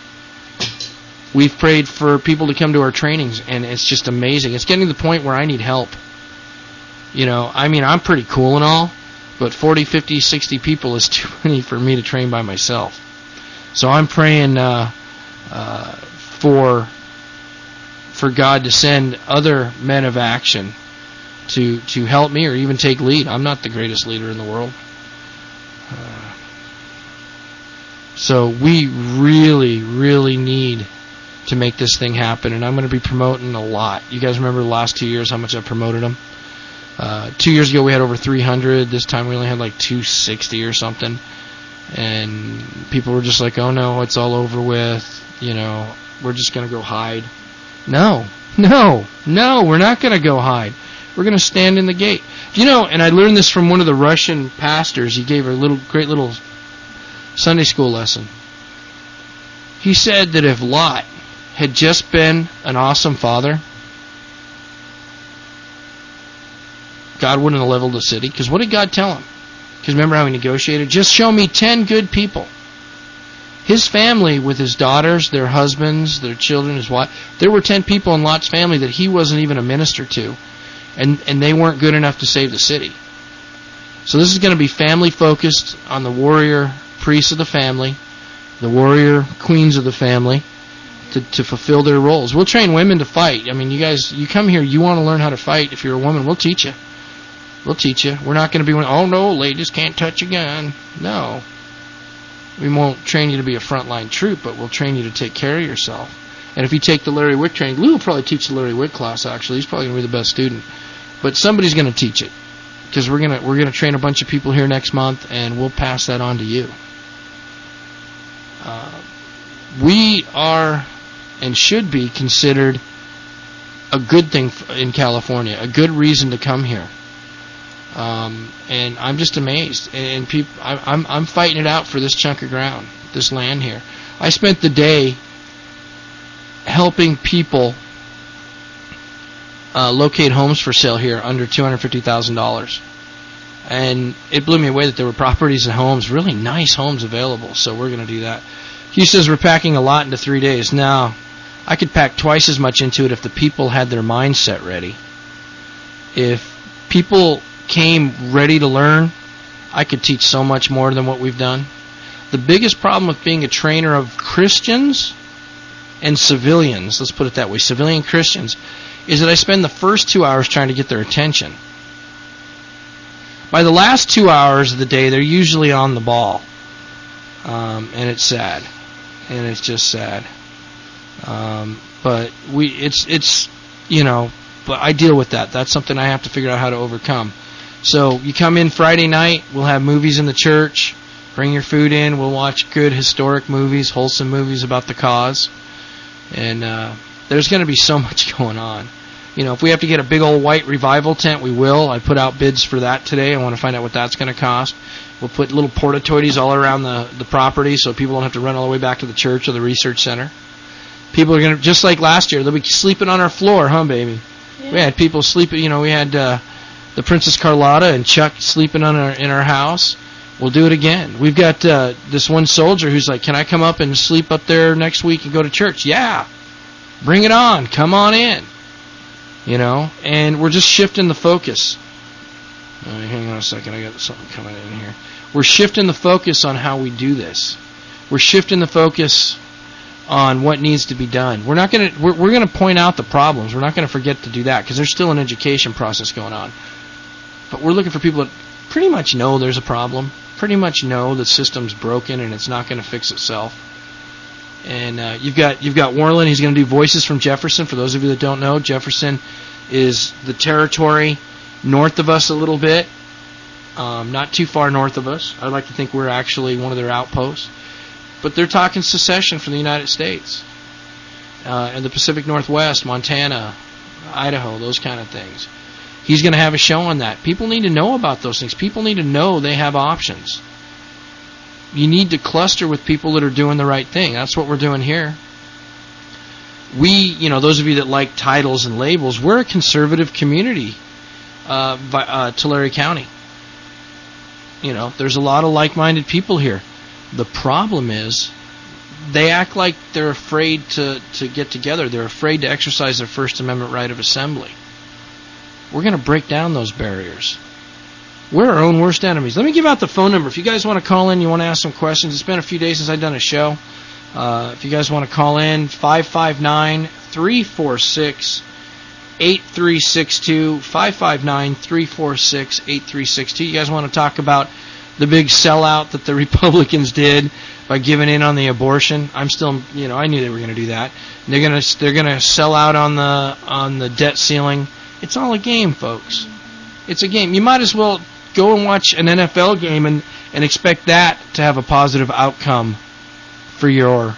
Speaker 11: We've prayed for people to come to our trainings, and it's just amazing. It's getting to the point where I need help. You know, I mean, I'm pretty cool and all, but forty, fifty, sixty people is too many for me to train by myself. So I'm praying uh, uh, for for God to send other men of action to to help me or even take lead. I'm not the greatest leader in the world. Uh, so we really, really need to make this thing happen, and I'm going to be promoting a lot. You guys remember the last two years how much I promoted them? Uh, two years ago we had over three hundred. This time we only had like two sixty or something. And people were just like, oh no, it's all over with. You know, we're just going to go hide. No, no, no, we're not going to go hide. We're going to stand in the gate. You know, and I learned this from one of the Russian pastors. He gave a little, great little Sunday school lesson. He said that if Lot had just been an awesome father, God wouldn't have leveled the city. Because what did God tell him? Because remember how he negotiated? Just show me ten good people. His family, with his daughters, their husbands, their children, his wife, there were ten people in Lot's family that he wasn't even a minister to. And, and they weren't good enough to save the city. So this is going to be family-focused on the warrior priests of the family, the warrior queens of the family, to, to fulfill their roles. We'll train women to fight. I mean, you guys, you come here, you want to learn how to fight. If you're a woman, we'll teach you. We'll teach you. We're not going to be, oh no, ladies can't touch a gun. No. We won't train you to be a frontline troop, but we'll train you to take care of yourself. And if you take the Larry Wick training, Lou will probably teach the Larry Wick class, actually. He's probably going to be the best student. But somebody's going to teach it. Because we're going to we're going to train a bunch of people here next month, and we'll pass that on to you. Uh, we are and should be considered a good thing in California, a good reason to come here. Um, and I'm just amazed. And people, I, I'm I'm fighting it out for this chunk of ground, this land here. I spent the day helping people uh, locate homes for sale here under two hundred fifty thousand dollars. And it blew me away that there were properties and homes, really nice homes available. So we're going to do that. He says we're packing a lot into three days. Now, I could pack twice as much into it if the people had their mindset ready. If people came ready to learn, I could teach so much more than what we've done. The biggest problem with being a trainer of Christians and civilians, let's put it that way, civilian Christians, is that I spend the first two hours trying to get their attention. By the last two hours of the day, they're usually on the ball. Um, and it's sad. And it's just sad. Um, but we, it's, it's, you know, but I deal with that. That's something I have to figure out how to overcome. So you come in Friday night, we'll have movies in the church. Bring your food in. We'll watch good historic movies, wholesome movies about the cause. And uh, there's going to be so much going on. You know, if we have to get a big old white revival tent, we will. I put out bids for that today. I want to find out what that's going to cost. We'll put little porta-toities all around the, the property so people don't have to run all the way back to the church or the research center. People are going to, just like last year, they'll be sleeping on our floor, huh, baby? Yeah. We had people sleeping, you know, we had uh, the Princess Carlotta and Chuck sleeping on our, in our house. We'll do it again. We've got uh, this one soldier who's like, can I come up and sleep up there next week and go to church? Yeah. Bring it on. Come on in. You know, and we're just shifting the focus. Uh, hang on a second. I got something coming in here. We're shifting the focus on how we do this. We're shifting the focus on what needs to be done. We're not going to we're, we're going to point out the problems. We're not going to forget to do that because there's still an education process going on. But we're looking for people that pretty much know there's a problem, pretty much know the system's broken and it's not going to fix itself. And uh, you've got you've got Warland. He's going to do Voices from Jefferson. For those of you that don't know, Jefferson is the territory north of us a little bit, um, not too far north of us. I'd like to think we're actually one of their outposts. But they're talking secession from the United States uh, and the Pacific Northwest, Montana, Idaho, those kind of things. He's going to have a show on that. People need to know about those things. People need to know they have options. You need to cluster with people that are doing the right thing. That's what we're doing here. We, you know, those of you that like titles and labels, we're a conservative community, uh, uh, Tulare County. You know, there's a lot of like-minded people here. The problem is they act like they're afraid to, to get together. They're afraid to exercise their First Amendment right of assembly. We're going to break down those barriers. We're our own worst enemies. Let me give out the phone number. If you guys want to call in, you want to ask some questions. It's been a few days since I've done a show. Uh, if you guys want to call in, five five nine, three four six, eight three six two, five five nine, three four six, eight three six two. You guys want to talk about the big sellout that the Republicans did by giving in on the abortion? I'm still, you know, I knew they were going to do that. They're going to they're going to sell out on the on the debt ceiling. It's all a game, folks. It's a game. You might as well go and watch an N F L game and, and expect that to have a positive outcome for your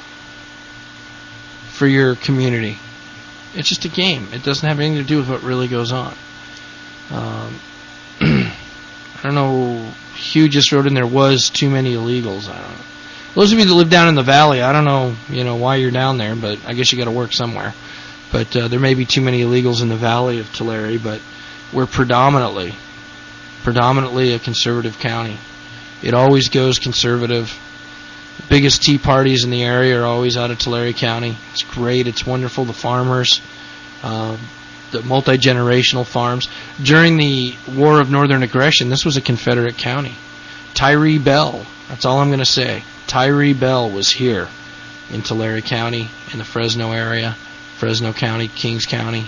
Speaker 11: for your community. It's just a game. It doesn't have anything to do with what really goes on. Um, I don't know. Hugh just wrote in there was too many illegals. I don't know. Those of you that live down in the valley, I don't know, you know, why you're down there, but I guess you got to work somewhere. But uh, there may be too many illegals in the valley of Tulare, but we're predominantly, predominantly a conservative county. It always goes conservative. The biggest tea parties in the area are always out of Tulare County. It's great. It's wonderful. The farmers, uh, the multi-generational farms. During the War of Northern Aggression, this was a Confederate county. Tyree Bell, that's all I'm going to say. Tyree Bell was here in Tulare County, in the Fresno area, Fresno County, Kings County.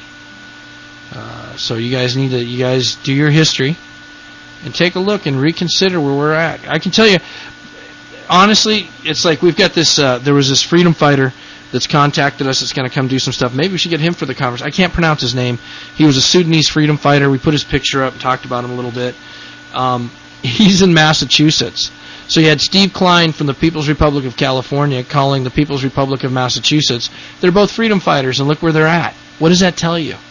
Speaker 11: Uh, so you guys need to, you guys do your history and take a look and reconsider where we're at. I can tell you, honestly, it's like we've got this, uh, there was this freedom fighter that's contacted us that's going to come do some stuff. Maybe we should get him for the conference. I can't pronounce his name. He was a Sudanese freedom fighter. We put his picture up and talked about him a little bit. Um, he's in Massachusetts. So you had Steve Klein from the People's Republic of California calling the People's Republic of Massachusetts. They're both freedom fighters, and look where they're at. What does that tell you?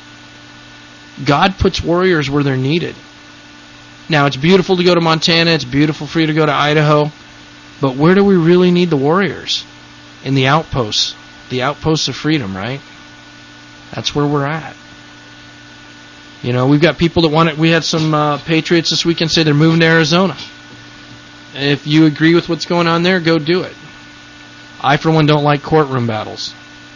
Speaker 11: God puts warriors where they're needed. Now, it's beautiful to go to Montana. It's beautiful for you to go to Idaho. But where do we really need the warriors? In the outposts. The outposts of freedom, right? That's where we're at. You know, we've got people that want it. We had some uh, patriots this weekend say they're moving to Arizona. If you agree with what's going on there, go do it. I, for one, don't like courtroom battles.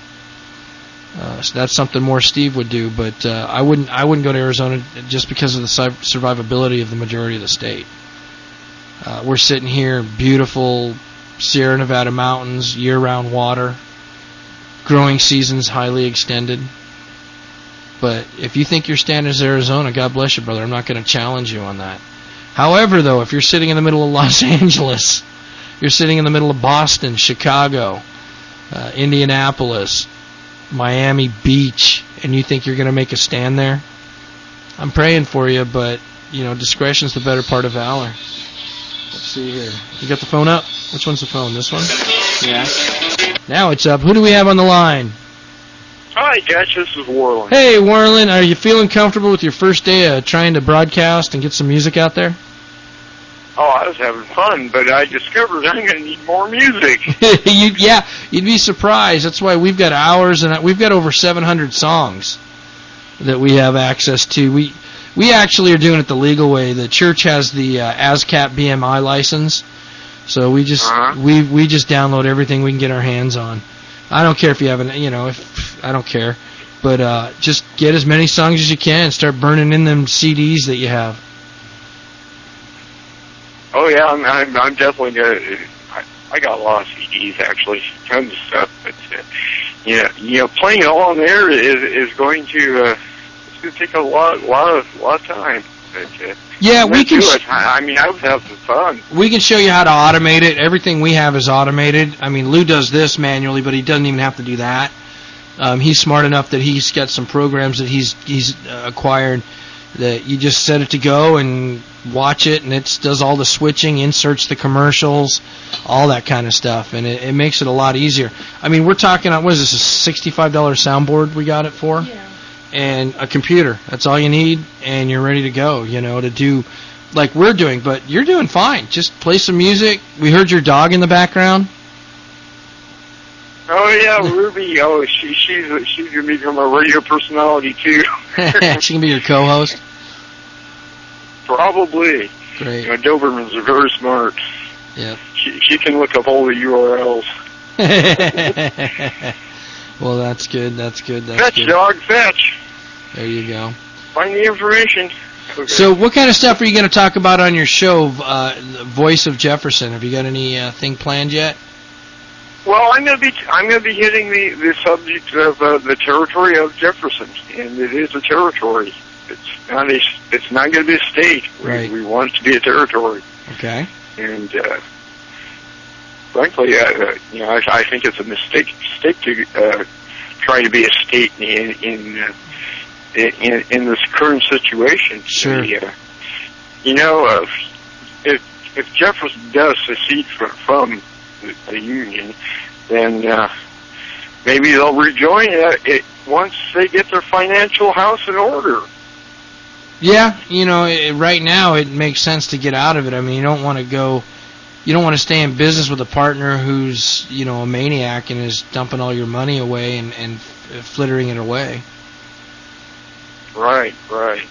Speaker 11: Uh, so that's something more Steve would do, but uh, I wouldn't. I wouldn't go to Arizona just because of the survivability of the majority of the state. Uh, we're sitting here, beautiful Sierra Nevada mountains, year-round water, growing seasons highly extended. But if you think your stand is Arizona, God bless you, brother. I'm not going to challenge you on that. However, though, if you're sitting in the middle of Los Angeles, you're sitting in the middle of Boston, Chicago, uh, Indianapolis, Miami Beach, and you think you're going to make a stand there, I'm praying for you, but, you know, discretion's the better part of valor. Let's see here. You got the phone up? Which one's the phone? This one? Yeah. Now it's up. Who do we have on the line?
Speaker 14: Hi, Hi, Dutch. This is Warland.
Speaker 11: Hey, Warland, are you feeling comfortable with your first day of trying to broadcast and get some music out there?
Speaker 14: Oh, I was having fun, but I discovered I'm going to need more music.
Speaker 11: you, yeah, you'd be surprised. That's why we've got hours, and we've got over seven hundred songs that we have access to. We we actually are doing it the legal way. The church has the uh, ASCAP B M I license, so we just
Speaker 14: uh-huh.
Speaker 11: we we just download everything we can get our hands on. I don't care if you haven't, you know, if I don't care, but uh, just get as many songs as you can. Start burning in them C Ds that you have.
Speaker 14: Oh yeah, I'm I'm, I'm definitely gonna. I, I got a lot of C Ds actually, tons of stuff. But uh, yeah, you know, playing it all on there is is going to uh, it's going to take a lot, lot of, lot of time. But, uh,
Speaker 11: yeah, we can.
Speaker 14: Do it. I, I mean, I was having some fun.
Speaker 11: We can show you how to automate it. Everything we have is automated. I mean, Lou does this manually, but he doesn't even have to do that. Um, he's smart enough that he's got some programs that he's he's uh, acquired that you just set it to go and watch it, and it does all the switching, inserts the commercials, all that kind of stuff, and it, it makes it a lot easier. I mean, we're talking, what is this, a sixty-five dollar soundboard we got it for?
Speaker 15: Yeah.
Speaker 11: And a computer. That's all you need, and you're ready to go, you know, to do like we're doing. But you're doing fine. Just play some music. We heard your dog in the background.
Speaker 14: Oh yeah, Ruby. Oh, she she's she's gonna become a radio personality too.
Speaker 11: She can be your co-host.
Speaker 14: Probably.
Speaker 11: Great.
Speaker 14: You know, Dobermans are very smart.
Speaker 11: Yep.
Speaker 14: She she can look up all the U R Ls.
Speaker 11: Well, that's good. That's good. That's
Speaker 14: fetch,
Speaker 11: good.
Speaker 14: dog, fetch.
Speaker 11: There you go.
Speaker 14: Find the information. Okay.
Speaker 11: So, what kind of stuff are you going to talk about on your show, uh, Voice of Jefferson? Have you got any uh, thing planned yet?
Speaker 14: Well, I'm going to be I'm going to be hitting the the subject of uh, the territory of Jefferson, and it is a territory. It's not a it's not going to be a state.
Speaker 11: Right.
Speaker 14: We, we want it to be a territory.
Speaker 11: Okay.
Speaker 14: And uh, frankly, uh, you know, I, I think it's a mistake mistake to uh, try to be a state in in uh, in, in this current situation.
Speaker 11: Sure.
Speaker 14: The, uh, you know, uh, if if Jefferson does secede from, from the, the Union, then uh, maybe they'll rejoin it, it once they get their financial house in order.
Speaker 11: Yeah, you know, it, right now it makes sense to get out of it. I mean, you don't want to go, you don't want to stay in business with a partner who's, you know, a maniac and is dumping all your money away and, and flittering it away.
Speaker 14: Right, right.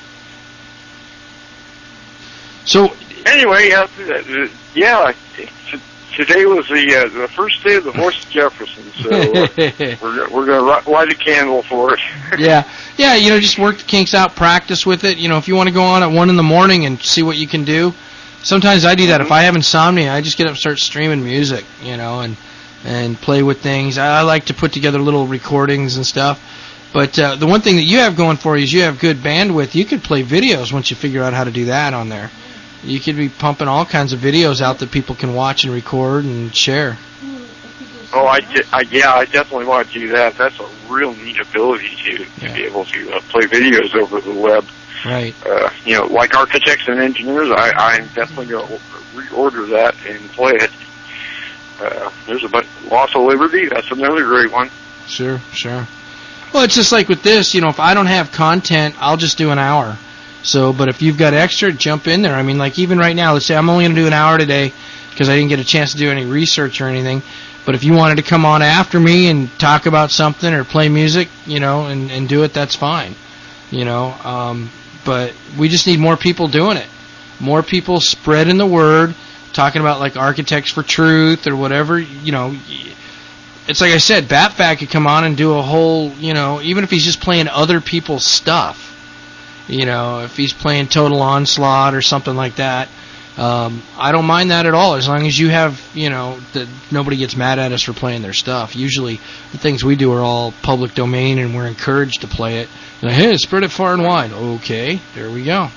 Speaker 11: So
Speaker 14: anyway, uh, yeah, today was the uh, the first day of the Voice of Jefferson, so uh, we're we're going to light a candle for it.
Speaker 11: yeah, yeah. You know, just work the kinks out, practice with it. You know, if you want to go on at one in the morning and see what you can do. Sometimes I do that. Mm-hmm. If I have insomnia, I just get up and start streaming music. You know, and and play with things. I, I like to put together little recordings and stuff. But uh, the one thing that you have going for you is you have good bandwidth. You could play videos once you figure out how to do that on there. You could be pumping all kinds of videos out that people can watch and record and share.
Speaker 14: Oh, I, I yeah, I definitely want to do that. That's a real neat ability to, to yeah. be able to uh, play videos over the web.
Speaker 11: Right.
Speaker 14: Uh, you know, like architects and engineers, I, I'm definitely going to reorder that and play it. Uh, there's a bunch, Loss of Liberty. That's another great one.
Speaker 11: Sure, sure. Well, it's just like with this. You know, if I don't have content, I'll just do an hour. So, but if you've got extra, jump in there. I mean, like even right now, let's say I'm only going to do an hour today because I didn't get a chance to do any research or anything. But if you wanted to come on after me and talk about something or play music, you know, and, and do it, that's fine. You know, um, but we just need more people doing it. More people spreading the word, talking about like Architects for Truth or whatever, you know. It's like I said, Batfat could come on and do a whole, you know, even if he's just playing other people's stuff. You know, if he's playing Total Onslaught or something like that, um, I don't mind that at all, as long as you have, you know, that nobody gets mad at us for playing their stuff. Usually, the things we do are all public domain, and we're encouraged to play it. Like, hey, spread it far and wide. Okay, there we go.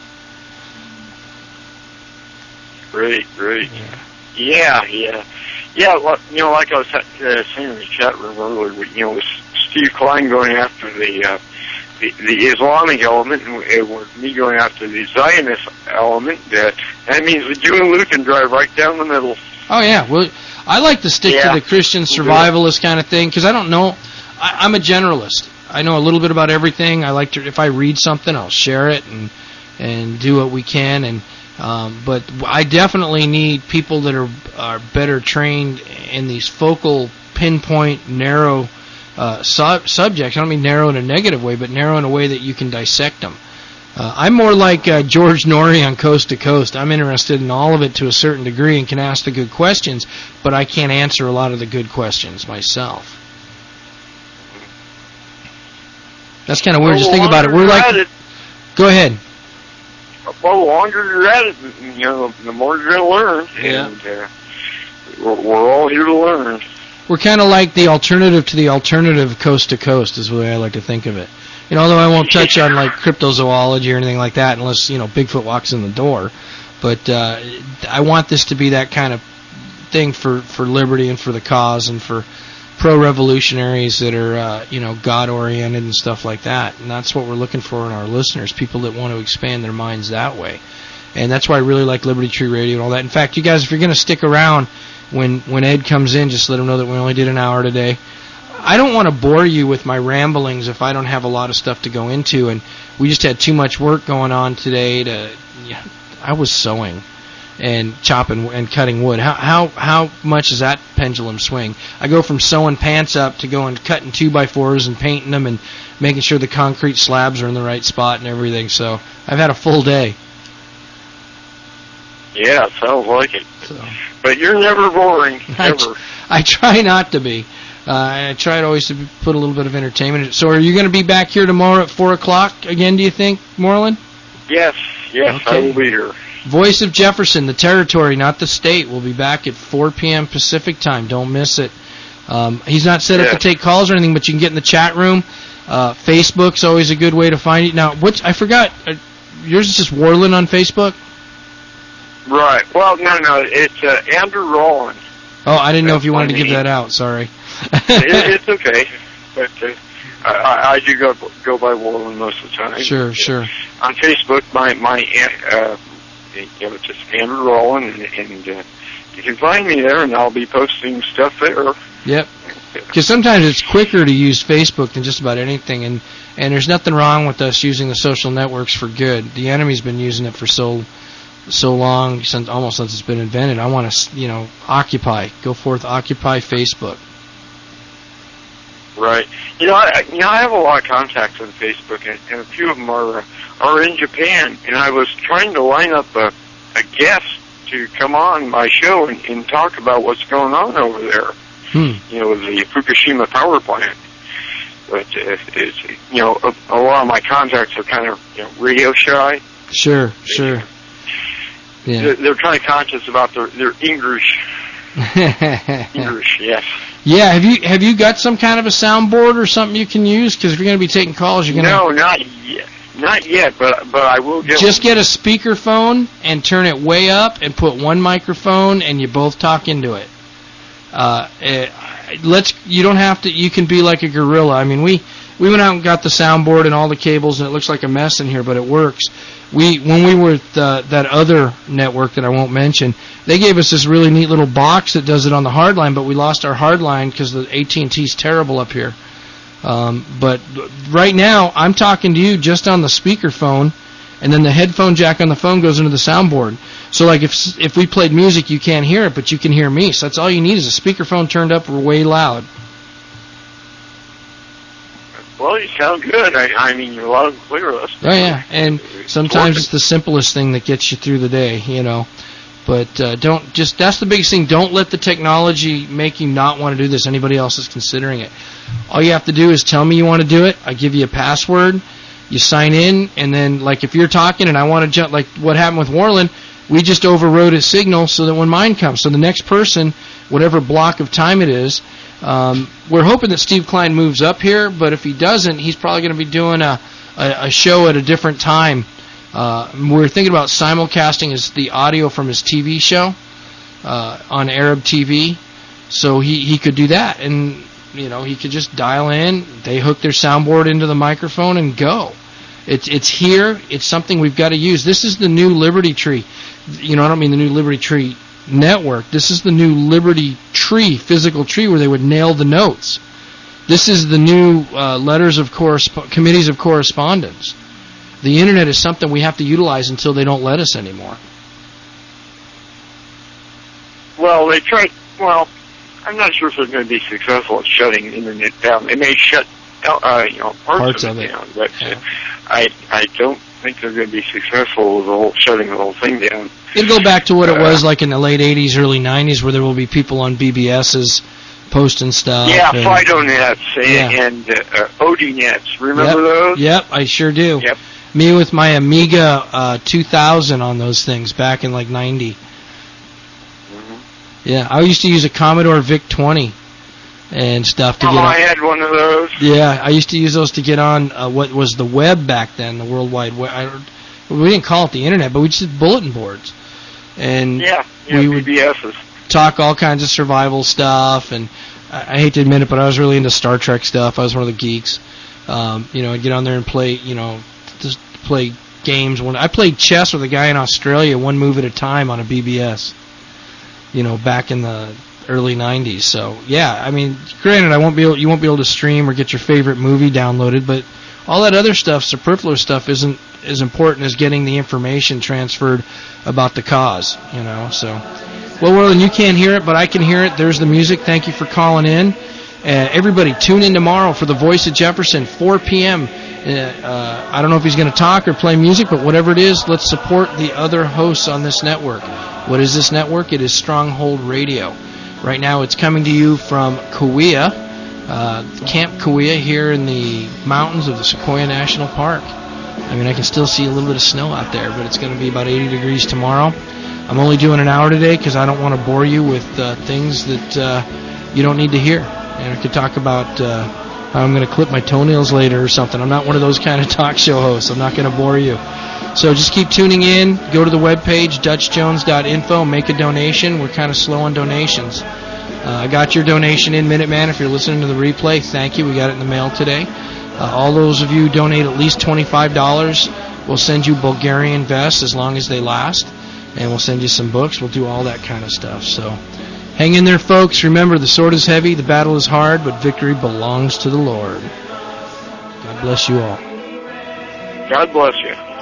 Speaker 14: Great, great. Yeah, yeah. Yeah, yeah well, you know, like I was uh, saying in the chat room earlier, you know, with Steve Klein going after the... Uh, The, the Islamic element, and with me going after the Zionist element, uh, that means that you and Luke can drive right down the middle.
Speaker 11: Oh, yeah. Well, I like to stick
Speaker 14: yeah.
Speaker 11: to the Christian survivalist kind of thing, because I don't know. I, I'm a generalist. I know a little bit about everything. I like to, if I read something, I'll share it and and do what we can. And um, but I definitely need people that are are better trained in these focal, pinpoint, narrow uh, sub- subjects. I don't mean narrow in a negative way, but narrow in a way that you can dissect them. Uh, I'm more like uh, George Norrie on Coast to Coast. I'm interested in all of it to a certain degree and can ask the good questions, but I can't answer a lot of the good questions myself. That's kind of weird.
Speaker 14: Well,
Speaker 11: Just think about it. We're like...
Speaker 14: It,
Speaker 11: go ahead.
Speaker 14: Well, the longer you're at it, you know, the more you're going to learn.
Speaker 11: Yeah.
Speaker 14: And uh, we're, we're all here to learn.
Speaker 11: We're kind of like the alternative to the alternative Coast to Coast is the way I like to think of it. You know, although I won't touch on like cryptozoology or anything like that unless, you know, Bigfoot walks in the door. But uh, I want this to be that kind of thing for, for liberty and for the cause and for pro-revolutionaries that are, uh, you know, God-oriented and stuff like that. And that's what we're looking for in our listeners, people that want to expand their minds that way. And that's why I really like Liberty Tree Radio and all that. In fact, you guys, if you're going to stick around when, when Ed comes in, just let him know that we only did an hour today. I don't want to bore you with my ramblings if I don't have a lot of stuff to go into, and we just had too much work going on today to, yeah, I was sewing and chopping and cutting wood. How how how much does that pendulum swing? I go from sewing pants up to going cutting two by fours and painting them and making sure the concrete slabs are in the right spot and everything. So I've had a full day.
Speaker 14: Yeah, it sounds like it.
Speaker 11: So.
Speaker 14: But you're never boring,
Speaker 11: I,
Speaker 14: ever.
Speaker 11: I try not to be. Uh, I try to always to put a little bit of entertainment in it. So are you going to be back here tomorrow at four o'clock again, do you think, Moreland?
Speaker 14: Yes, yes,
Speaker 11: okay.
Speaker 14: I will be here.
Speaker 11: Voice of Jefferson, the territory, not the state, will be back at four p.m. Pacific time. Don't miss it. Um, he's not set up
Speaker 14: yeah.
Speaker 11: to take calls or anything, but you can get in the chat room. Uh, Facebook's always a good way to find you. Now, what's, I forgot, uh, yours is just Warland on Facebook?
Speaker 14: Right. Well, no, no, it's uh, Andrew Rollins.
Speaker 11: Oh, I didn't know if you wanted to
Speaker 14: name.
Speaker 11: give that out. Sorry.
Speaker 14: it, it's okay, but uh, I, I do go go by Warland most of the time.
Speaker 11: Sure, sure.
Speaker 14: On Facebook, my my uh, you know, it's just Andrew Rollins, and, and uh, you can find me there, and I'll be posting stuff there.
Speaker 11: Yep. Because sometimes it's quicker to use Facebook than just about anything, and and there's nothing wrong with us using the social networks for good. The enemy's been using it for so. so long, since almost since it's been invented. I want to, you know, occupy, go forth, occupy Facebook.
Speaker 14: Right. You know, I, you know, I have a lot of contacts on Facebook, and, and a few of them are uh, are in Japan. And I was trying to line up a, a guest to come on my show and, and talk about what's going on over there.
Speaker 11: Hmm.
Speaker 14: You know, with the Fukushima power plant. But uh, it's, you know, a, a lot of my contacts are kind of, you know, radio shy.
Speaker 11: Sure, sure. Yeah.
Speaker 14: They're, they're kind of conscious about their, their English. English, yes.
Speaker 11: Yeah, have you have you got some kind of a soundboard or something you can use? Because if you're going to be taking calls, you're going to...
Speaker 14: No, not yet. Not yet, but but I will get
Speaker 11: Just
Speaker 14: one.
Speaker 11: get a speakerphone and turn it way up and put one microphone and you both talk into it. Uh, uh, let's. You don't have to... You can be like a gorilla. I mean, we... We went out and got the soundboard and all the cables, and it looks like a mess in here, but it works. We when we were at uh, that other network that I won't mention, they gave us this really neat little box that does it on the hard line, but we lost our hard line because the A T and T's terrible up here. Um, but right now, I'm talking to you just on the speakerphone, and then the headphone jack on the phone goes into the soundboard. So, like, if if we played music, you can't hear it, but you can hear me. So that's all you need is a speakerphone turned up way loud.
Speaker 14: Well, you sound good. I, I mean, you're loud and clear. That's
Speaker 11: oh, yeah. And sometimes it's the simplest thing that gets you through the day, you know. But uh, don't just, that's the biggest thing. Don't let the technology make you not want to do this. Anybody else is considering it. All you have to do is tell me you want to do it. I give you a password. You sign in, and then, like, if you're talking and I want to jump, like what happened with Warland, we just overrode his signal so that when mine comes, so the next person, whatever block of time it is, um, we're hoping that Steve Klein moves up here, but if he doesn't, he's probably going to be doing a, a, a show at a different time. Uh, we're thinking about simulcasting his, the audio from his T V show uh, on Arab T V, so he, he could do that, and you know he could just dial in. They hook their soundboard into the microphone and go. It's it's here. It's something we've got to use. This is the new Liberty Tree. You know, I don't mean the new Liberty Tree network. This is the new Liberty Tree, physical tree, where they would nail the notes. This is the new uh, letters of corresp- committees of correspondence. The internet is something we have to utilize until they don't let us anymore.
Speaker 14: Well, they tried. Well, I'm not sure if they're going to be successful at shutting the internet down. They may shut, uh, you know, parts,
Speaker 11: Parts
Speaker 14: of,
Speaker 11: of
Speaker 14: it
Speaker 11: it.
Speaker 14: down, but uh, I, I don't think they're going to be successful with the whole shutting the whole thing down.
Speaker 11: It'll go back to what it
Speaker 14: Uh,
Speaker 11: was like in the late eighties, early nineties, where there will be people on B B S's posting stuff.
Speaker 14: Yeah,
Speaker 11: and,
Speaker 14: FidoNets and,
Speaker 11: Yeah.
Speaker 14: and uh, uh, ODNets. Remember
Speaker 11: yep,
Speaker 14: those?
Speaker 11: Yep, I sure do.
Speaker 14: Yep.
Speaker 11: Me with my Amiga uh, two thousand on those things back in like ninety.
Speaker 14: Mm-hmm.
Speaker 11: Yeah, I used to use a Commodore VIC twenty and stuff to
Speaker 14: Oh,
Speaker 11: get on.
Speaker 14: I had one of those.
Speaker 11: Yeah, I used to use those to get on uh, what was the web back then, the World Wide Web. I, we didn't call it the internet, but we just did bulletin boards. And
Speaker 14: Yeah, yeah,
Speaker 11: we would
Speaker 14: B B S's.
Speaker 11: talk all kinds of survival stuff, and I, I hate to admit it, but I was really into Star Trek stuff. I was one of the geeks. Um, you know, I'd get on there and play, you know, just play games. When I played chess with a guy in Australia, one move at a time on a B B S. You know, back in the early nineties. So yeah, I mean, granted, I won't be able, you won't be able to stream or get your favorite movie downloaded, but all that other stuff, superfluous stuff, isn't as important as getting the information transferred about the cause. You know, so. Well, Warland, you can't hear it, but I can hear it. There's the music. Thank you for calling in. Uh, everybody, tune in tomorrow for the Voice of Jefferson, four p.m. Uh, uh, I don't know if he's going to talk or play music, but whatever it is, let's support the other hosts on this network. What is this network? It is Stronghold Radio. Right now it's coming to you from Kauai, uh, Camp Kauai here in the mountains of the Sequoia National Park. I mean, I can still see a little bit of snow out there, but it's going to be about eighty degrees tomorrow. I'm only doing an hour today because I don't want to bore you with uh, things that uh, you don't need to hear. And I could talk about uh, how I'm going to clip my toenails later or something. I'm not one of those kind of talk show hosts. I'm not going to bore you. So just keep tuning in. Go to the webpage, dutch jones dot info. Make a donation. We're kind of slow on donations. Uh, I got your donation in, Minuteman. If you're listening to the replay, thank you. We got it in the mail today. Uh, all those of you who donate at least twenty-five dollars, we'll send you Bulgarian vests as long as they last. And we'll send you some books. We'll do all that kind of stuff. So hang in there, folks. Remember, the sword is heavy, the battle is hard, but victory belongs to the Lord. God bless you all.
Speaker 14: God bless you.